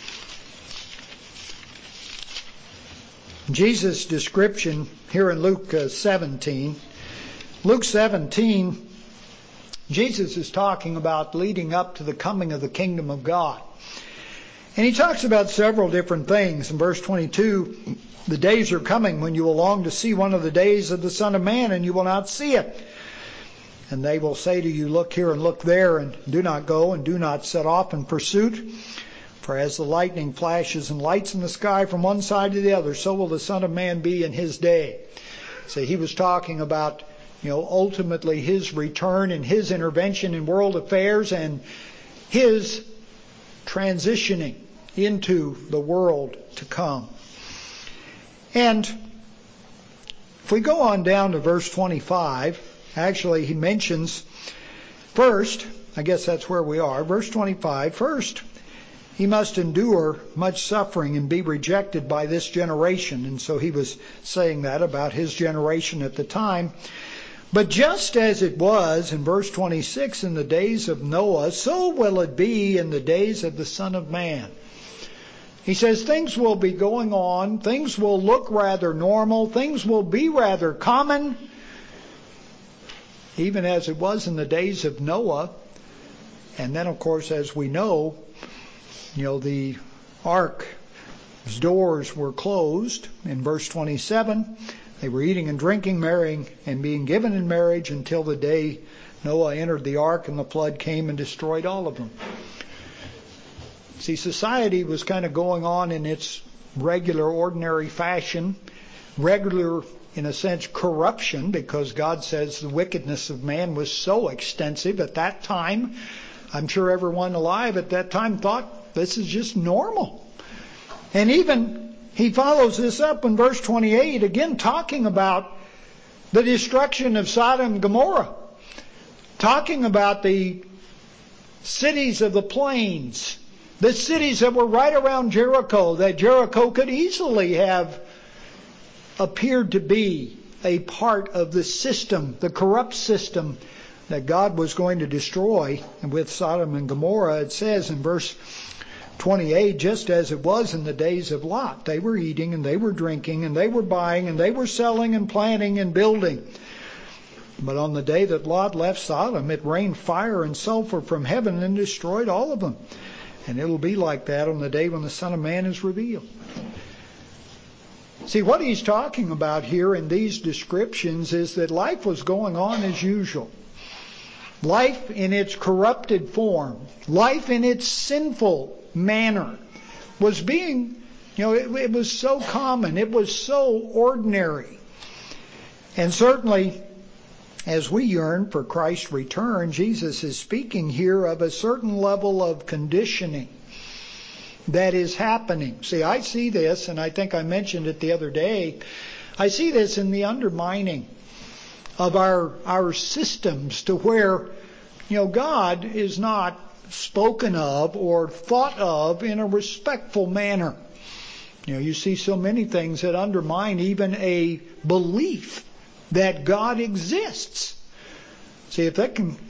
Jesus' description here in Luke 17. Luke 17, Jesus is talking about leading up to the coming of the kingdom of God. And he talks about several different things. In verse 22, the days are coming when you will long to see one of the days of the Son of Man, and you will not see it. And they will say to you, look here and look there, and do not go and do not set off in pursuit. For as the lightning flashes and lights in the sky from one side to the other, so will the Son of Man be in his day. So he was talking about, ultimately his return and his intervention in world affairs and his transitioning into the world to come. And if we go on down to verse 25, actually he mentions first, I guess that's where we are, verse 25, first he must endure much suffering and be rejected by this generation. And so he was saying that about his generation at the time. But just as it was in verse 26 in the days of Noah, so will it be in the days of the Son of Man. He says things will be going on, things will look rather normal, things will be rather common, even as it was in the days of Noah. And then, of course, as we know, the ark's doors were closed in verse 27. They were eating and drinking, marrying, and being given in marriage until the day Noah entered the ark and the flood came and destroyed all of them. See, society was kind of going on in its regular, ordinary fashion, regular, in a sense, corruption, because God says the wickedness of man was so extensive at that time. I'm sure everyone alive at that time thought this is just normal. And even he follows this up in verse 28, again talking about the destruction of Sodom and Gomorrah, talking about the cities of the plains, the cities that were right around Jericho, that Jericho could easily have appeared to be a part of the system, the corrupt system that God was going to destroy. And with Sodom and Gomorrah, it says in verse 28, just as it was in the days of Lot. They were eating and they were drinking and they were buying and they were selling and planting and building. But on the day that Lot left Sodom, it rained fire and sulfur from heaven and destroyed all of them. And it'll be like that on the day when the Son of Man is revealed. See, what he's talking about here in these descriptions is that life was going on as usual. Life in its corrupted form, life in its sinful manner was being, it was so common, it was so ordinary. And certainly, as we yearn for Christ's return, Jesus is speaking here of a certain level of conditioning that is happening. See, I see this, and I think I mentioned it the other day, I see this in the undermining of our systems to where, God is not spoken of or thought of in a respectful manner. You see so many things that undermine even a belief that God exists. See, if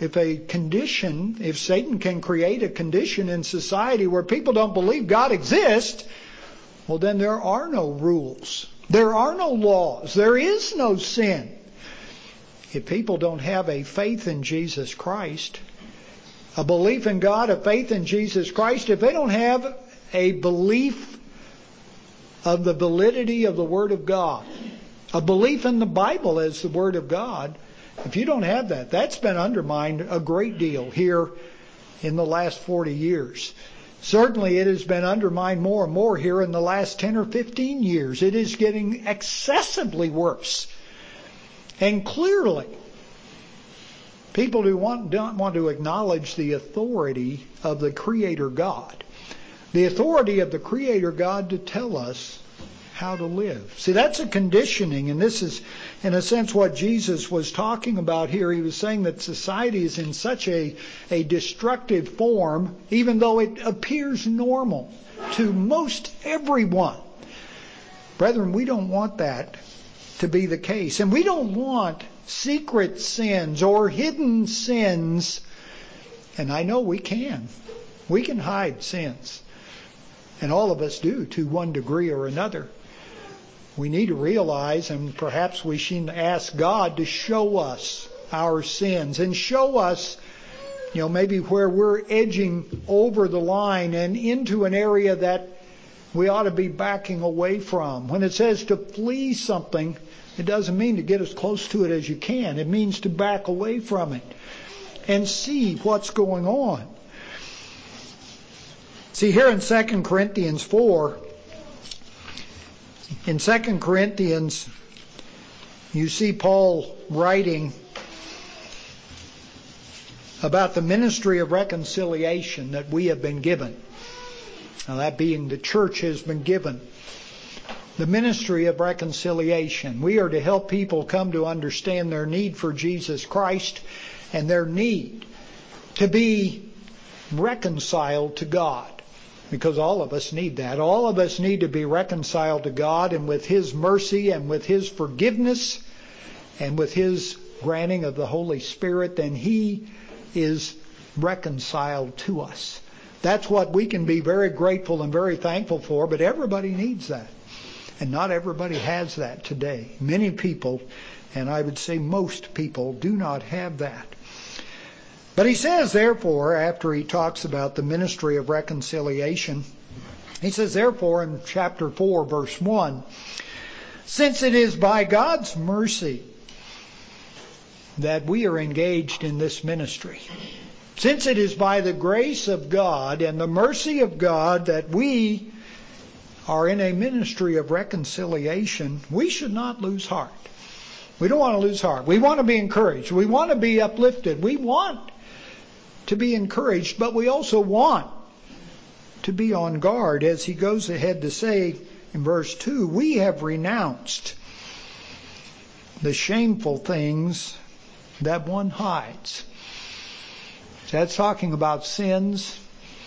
Satan can create a condition in society where people don't believe God exists, well, then there are no rules. There are no laws. There is no sin. If people don't have a faith in Jesus Christ, a belief in God, a faith in Jesus Christ, if they don't have a belief of the validity of the Word of God, a belief in the Bible as the Word of God, if you don't have that, that's been undermined a great deal here in the last 40 years. Certainly it has been undermined more and more here in the last 10 or 15 years. It is getting excessively worse. And clearly, people don't want to acknowledge the authority of the Creator God. The authority of the Creator God to tell us how to live. See, that's a conditioning, and this is, in a sense, what Jesus was talking about here. He was saying that society is in such a destructive form, even though it appears normal to most everyone. Brethren, we don't want that to be the case. And we don't want secret sins or hidden sins. And I know we can. We can hide sins. And all of us do to one degree or another. We need to realize, and perhaps we should ask God to show us our sins and show us, maybe where we're edging over the line and into an area that we ought to be backing away from. When it says to flee something, it doesn't mean to get as close to it as you can. It means to back away from it and see what's going on. See, here in 2 Corinthians 4, in 2 Corinthians, you see Paul writing about the ministry of reconciliation that we have been given. Now, that being the church has been given. The ministry of reconciliation. We are to help people come to understand their need for Jesus Christ and their need to be reconciled to God. Because all of us need that. All of us need to be reconciled to God, and with His mercy and with His forgiveness and with His granting of the Holy Spirit, then He is reconciled to us. That's what we can be very grateful and very thankful for, but everybody needs that. And not everybody has that today. Many people, and I would say most people, do not have that. But he says, therefore, after he talks about the ministry of reconciliation, he says, therefore, in chapter 4, verse 1, since it is by God's mercy that we are engaged in this ministry, since it is by the grace of God and the mercy of God that we are in a ministry of reconciliation, we should not lose heart. We don't want to lose heart. We want to be encouraged. We want to be uplifted. We want to be encouraged, but we also want to be on guard. As he goes ahead to say in verse 2, we have renounced the shameful things that one hides. So that's talking about sins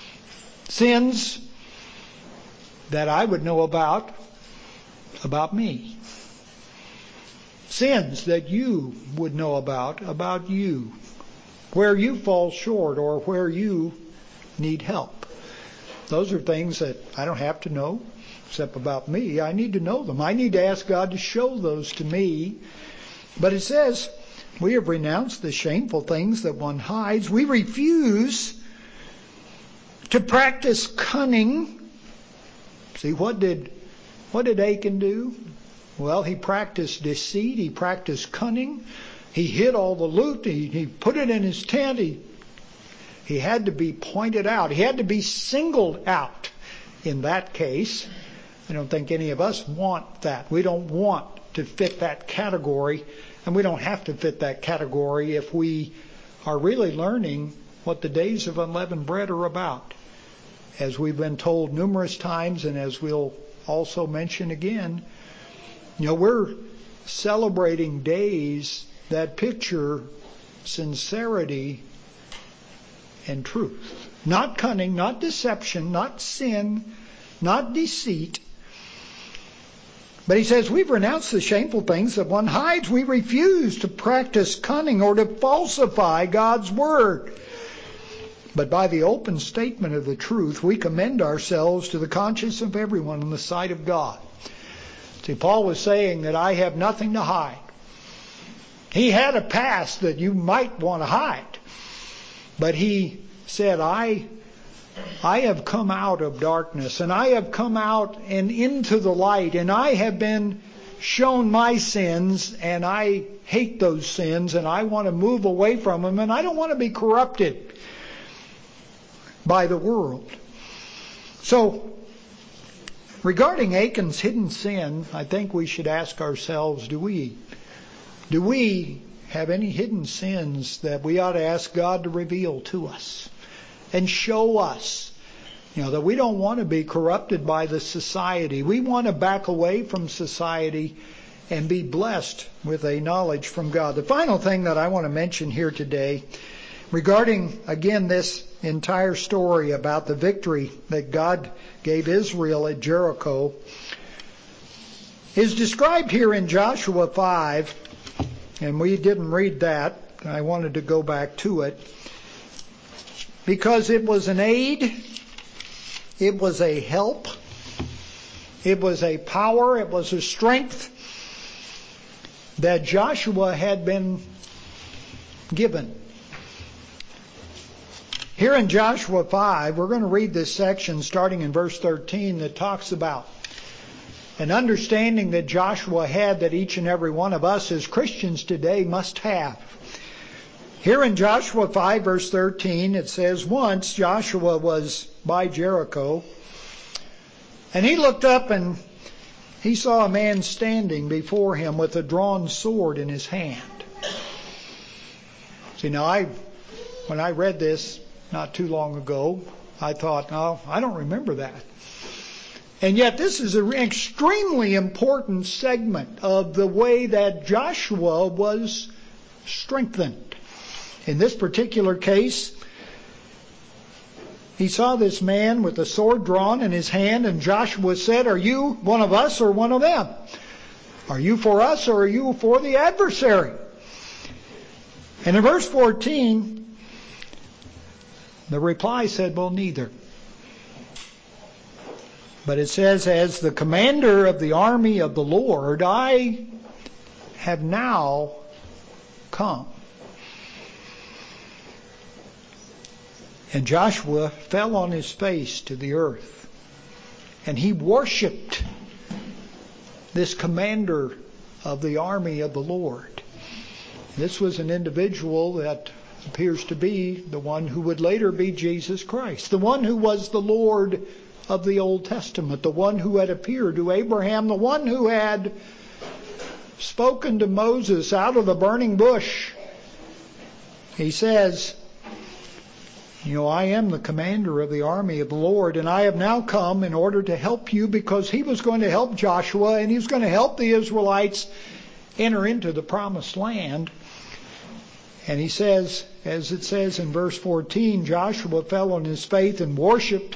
that I would know about me. Sins that you would know about you. Where you fall short or where you need help. Those are things that I don't have to know except about me. I need to know them. I need to ask God to show those to me. But it says, we have renounced the shameful things that one hides. We refuse to practice cunning. See, what did Achan do? Well, he practiced deceit. He practiced cunning. He hid all the loot. He put it in his tent. He had to be pointed out. He had to be singled out in that case. I don't think any of us want that. We don't want to fit that category, and we don't have to fit that category if we are really learning what the days of unleavened bread are about. As we've been told numerous times, and as we'll also mention again, we're celebrating days that picture sincerity and truth. Not cunning, not deception, not sin, not deceit. But he says, we've renounced the shameful things that one hides. We refuse to practice cunning or to falsify God's word. But by the open statement of the truth, we commend ourselves to the conscience of everyone in the sight of God. See, Paul was saying that I have nothing to hide. He had a past that you might want to hide. But he said, I have come out of darkness, and I have come out and into the light, and I have been shown my sins, and I hate those sins, and I want to move away from them, and I don't want to be corrupted by the world. So, regarding Achan's hidden sin, I think we should ask ourselves, do we have any hidden sins that we ought to ask God to reveal to us and show us? That we don't want to be corrupted by the society. We want to back away from society and be blessed with a knowledge from God. The final thing that I want to mention here today, regarding, again, this entire story about the victory that God gave Israel at Jericho, is described here in Joshua 5, and we didn't read that. I wanted to go back to it, because it was an aid, it was a help, it was a power, it was a strength that Joshua had been given. Here in Joshua 5, we're going to read this section starting in verse 13 that talks about an understanding that Joshua had that each and every one of us as Christians today must have. Here in Joshua 5 verse 13 it says, "Once Joshua was by Jericho, and he looked up and he saw a man standing before him with a drawn sword in his hand." See, now when I read this not too long ago, I thought, oh, I don't remember that. And yet this is an extremely important segment of the way that Joshua was strengthened. In this particular case, he saw this man with a sword drawn in his hand, and Joshua said, "Are you one of us or one of them? Are you for us or are you for the adversary?" And in verse 14, the reply said, "Well, neither." But it says, "As the commander of the army of the Lord, I have now come." And Joshua fell on his face to the earth, and he worshipped this commander of the army of the Lord. This was an individual that appears to be the one who would later be Jesus Christ, the one who was the Lord of the Old Testament, the one who had appeared to Abraham, the one who had spoken to Moses out of the burning bush. He says, "I am the commander of the army of the Lord, and I have now come in order to help you," because he was going to help Joshua, and he was going to help the Israelites enter into the promised land. And he says, as it says in verse 14, Joshua fell on his face and worshipped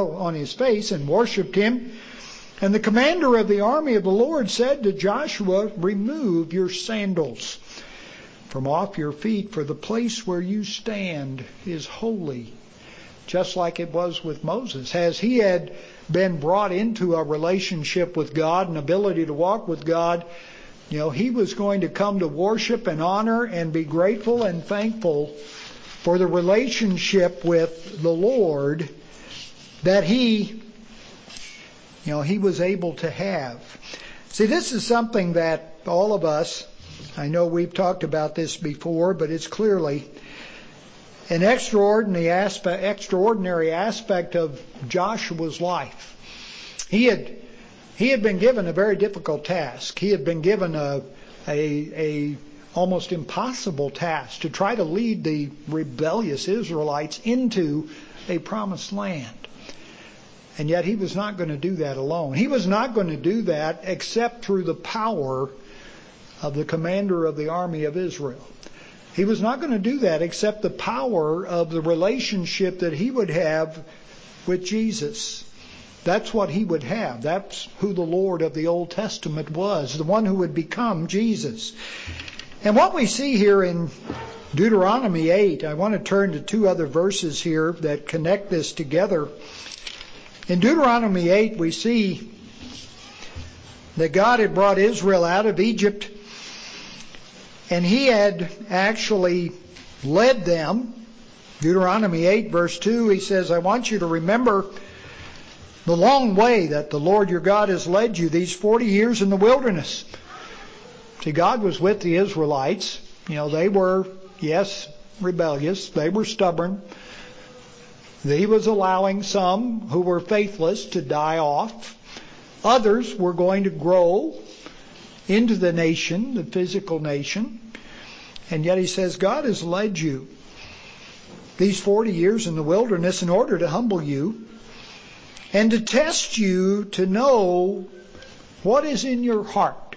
him. And the commander of the army of the Lord said to Joshua, "Remove your sandals from off your feet, for the place where you stand is holy." Just like it was with Moses. As he had been brought into a relationship with God, an ability to walk with God, he was going to come to worship and honor and be grateful and thankful for the relationship with the Lord that he was able to have. See, this is something that all of us, I know we've talked about this before, but it's clearly an extraordinary aspect of Joshua's life. He had been given a very difficult task. He had been given a almost impossible task to try to lead the rebellious Israelites into a promised land. And yet he was not going to do that alone. He was not going to do that except through the power of the commander of the army of Israel. He was not going to do that except the power of the relationship that he would have with Jesus. That's what he would have. That's who the Lord of the Old Testament was, the one who would become Jesus. And what we see here in Deuteronomy 8, I want to turn to two other verses here that connect this together. In Deuteronomy 8, we see that God had brought Israel out of Egypt, and he had actually led them. Deuteronomy 8, verse 2, he says, "I want you to remember the long way that the Lord your God has led you these 40 years in the wilderness." See, God was with the Israelites. They were, yes, rebellious. They were stubborn. He was allowing some who were faithless to die off. Others were going to grow into the nation, the physical nation. And yet he says, God has led you these 40 years in the wilderness in order to humble you and to test you to know what is in your heart,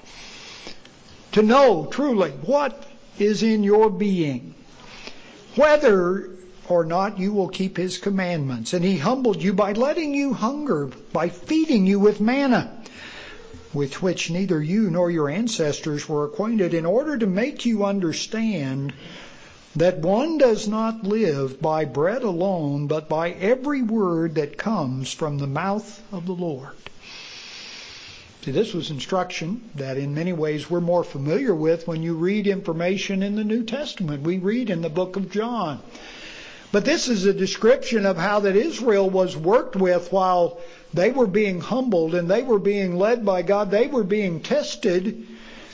to know truly what is in your being, whether or not you will keep his commandments. And he humbled you by letting you hunger, by feeding you with manna, with which neither you nor your ancestors were acquainted, in order to make you understand that one does not live by bread alone, but by every word that comes from the mouth of the Lord. See, this was instruction that in many ways we're more familiar with when you read information in the New Testament. We read in the book of John, But this is a description of how that Israel was worked with while they were being humbled and they were being led by God. They were being tested,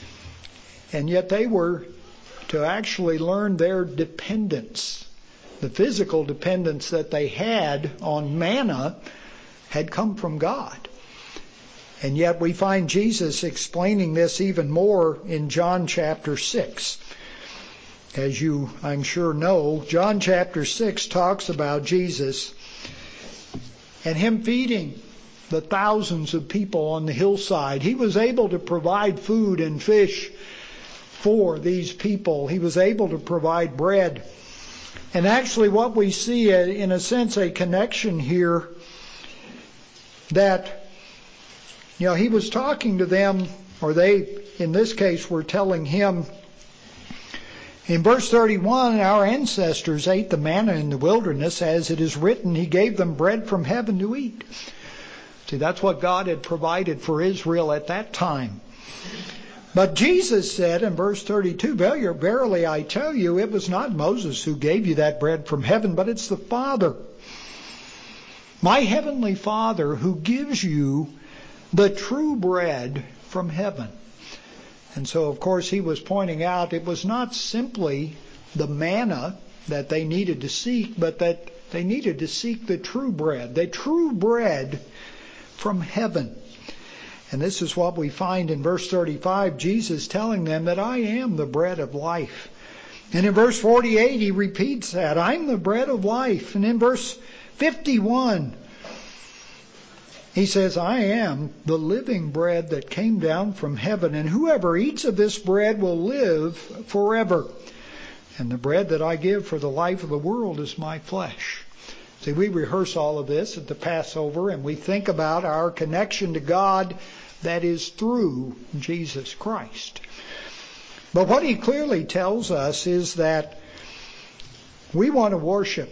and yet they were to actually learn their dependence. The physical dependence that they had on manna had come from God. And yet we find Jesus explaining this even more in John chapter 6. As you, I'm sure, know, John chapter 6 talks about Jesus and Him feeding the thousands of people on the hillside. He was able to provide food and fish for these people. He was able to provide bread. And actually what we see, in a sense, a connection here that, He was talking to them, or they, in this case, were telling Him. In verse 31, our ancestors ate the manna in the wilderness, as it is written, He gave them bread from heaven to eat. See, that's what God had provided for Israel at that time. But Jesus said in verse 32, verily I tell you, it was not Moses who gave you that bread from heaven, but it's the Father. My heavenly Father who gives you the true bread from heaven. And so, of course, He was pointing out it was not simply the manna that they needed to seek, but that they needed to seek the true bread from heaven. And this is what we find in verse 35, Jesus telling them that I am the bread of life. And in verse 48, He repeats that, I'm the bread of life. And in verse 51, He says, I am the living bread that came down from heaven, and whoever eats of this bread will live forever. And the bread that I give for the life of the world is my flesh. See, we rehearse all of this at the Passover, and we think about our connection to God that is through Jesus Christ. But what He clearly tells us is that we want to worship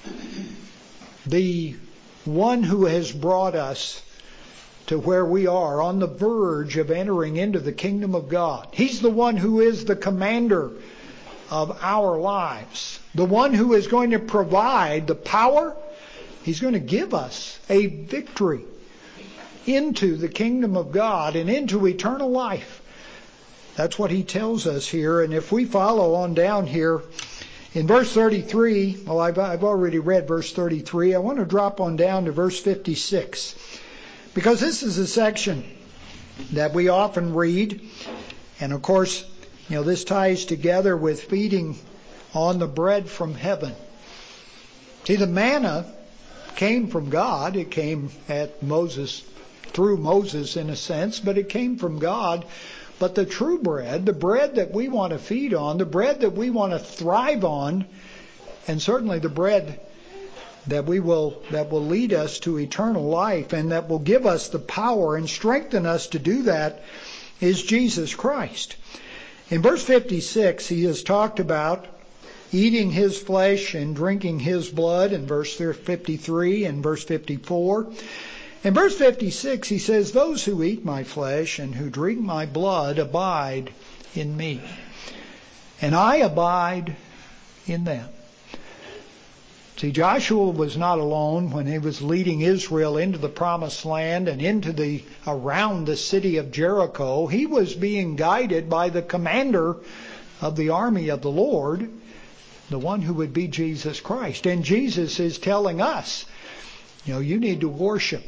the one who has brought us to where we are on the verge of entering into the kingdom of God. He's the one who is the commander of our lives, the one who is going to provide the power. He's going to give us a victory into the kingdom of God and into eternal life. That's what He tells us here. And if we follow on down here, in verse 33, I've already read verse 33. I want to drop on down to verse 56. Because this is a section that we often read. And of course, this ties together with feeding on the bread from heaven. See, the manna came from God. It came through Moses in a sense, but it came from God. But the true bread, the bread that we want to feed on, the bread that we want to thrive on, and certainly the bread that will lead us to eternal life and that will give us the power and strengthen us to do that, is Jesus Christ. In verse 56, He has talked about eating His flesh and drinking His blood in verse 53 and verse 54. In verse 56, He says, those who eat my flesh and who drink my blood abide in me, and I abide in them. See, Joshua was not alone when he was leading Israel into the promised land and around the city of Jericho. He was being guided by the commander of the army of the Lord, the one who would be Jesus Christ. And Jesus is telling us, you need to worship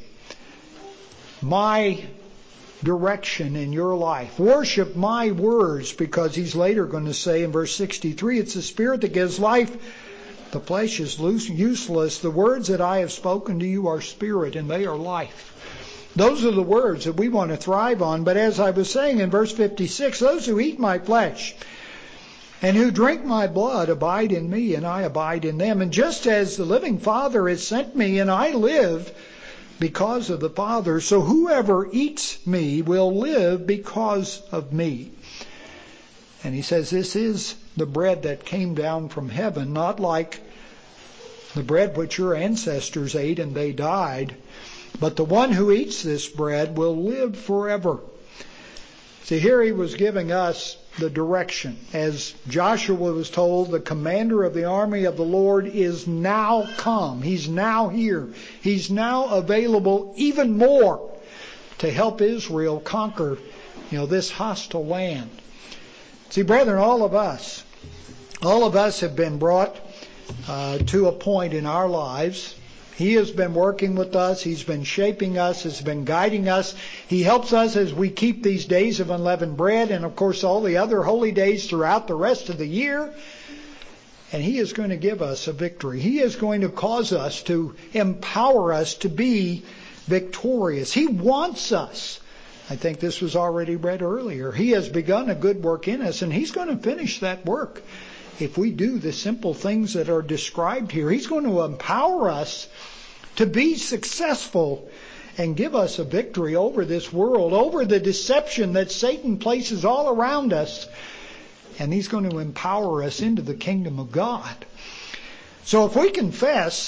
my direction in your life. Worship my words, because He's later going to say in verse 63, it's the Spirit that gives life. The flesh is useless. The words that I have spoken to you are spirit and they are life. Those are the words that we want to thrive on. But as I was saying in verse 56, those who eat my flesh and who drink my blood abide in me and I abide in them. And just as the living Father has sent me and I live because of the Father, so whoever eats me will live because of me. And He says this is the bread that came down from heaven, not like the bread which your ancestors ate and they died, but the one who eats this bread will live forever. See, here he was giving us the direction. As Joshua was told, the commander of the army of the Lord is now come. He's now here. He's now available even more to help Israel conquer, this hostile land. See, brethren, all of us have been brought to a point in our lives. He has been working with us. He's been shaping us. He's been guiding us. He helps us as we keep these days of unleavened bread and, of course, all the other holy days throughout the rest of the year. And He is going to give us a victory. He is going to cause us to empower us to be victorious. He wants us. I think this was already read earlier. He has begun a good work in us, and He's going to finish that work. If we do the simple things that are described here, He's going to empower us to be successful and give us a victory over this world, over the deception that Satan places all around us. And He's going to empower us into the kingdom of God. So if we confess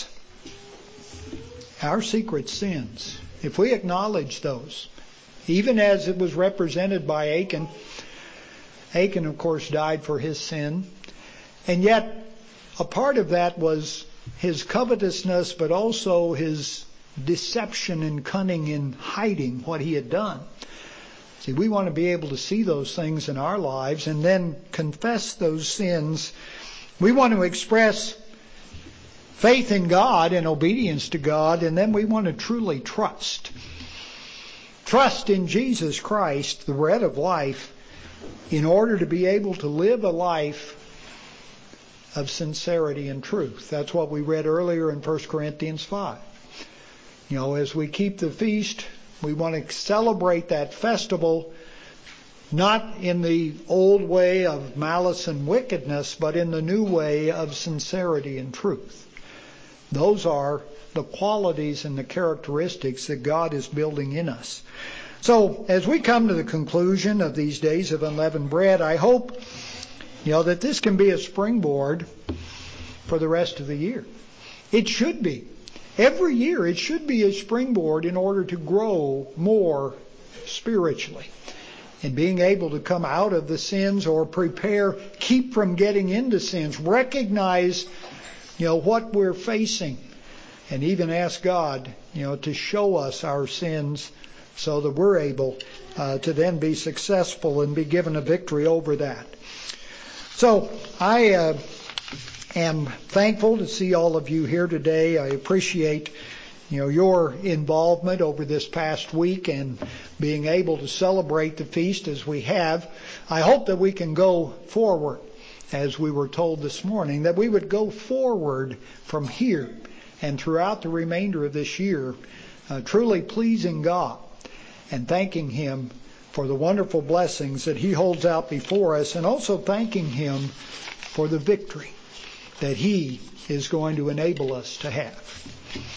our secret sins, if we acknowledge those, even as it was represented by Achan, of course, died for his sin. And yet, a part of that was his covetousness, but also his deception and cunning in hiding what he had done. See, we want to be able to see those things in our lives and then confess those sins. We want to express faith in God and obedience to God, and then we want to truly trust. Trust in Jesus Christ, the bread of life, in order to be able to live a life of sincerity and truth. That's what we read earlier in 1 Corinthians 5. As we keep the feast, we want to celebrate that festival not in the old way of malice and wickedness, but in the new way of sincerity and truth. Those are the qualities and the characteristics that God is building in us. So, as we come to the conclusion of these days of unleavened bread, I hope that this can be a springboard for the rest of the year. It should be. Every year it should be a springboard in order to grow more spiritually. And being able to come out of the sins or keep from getting into sins, recognize, what we're facing. And even ask God, to show us our sins so that we're able to then be successful and be given a victory over that. So I am thankful to see all of you here today. I appreciate your involvement over this past week and being able to celebrate the feast as we have. I hope that we can go forward, as we were told this morning, that we would go forward from here and throughout the remainder of this year, truly pleasing God and thanking Him for the wonderful blessings that He holds out before us, and also thanking Him for the victory that He is going to enable us to have.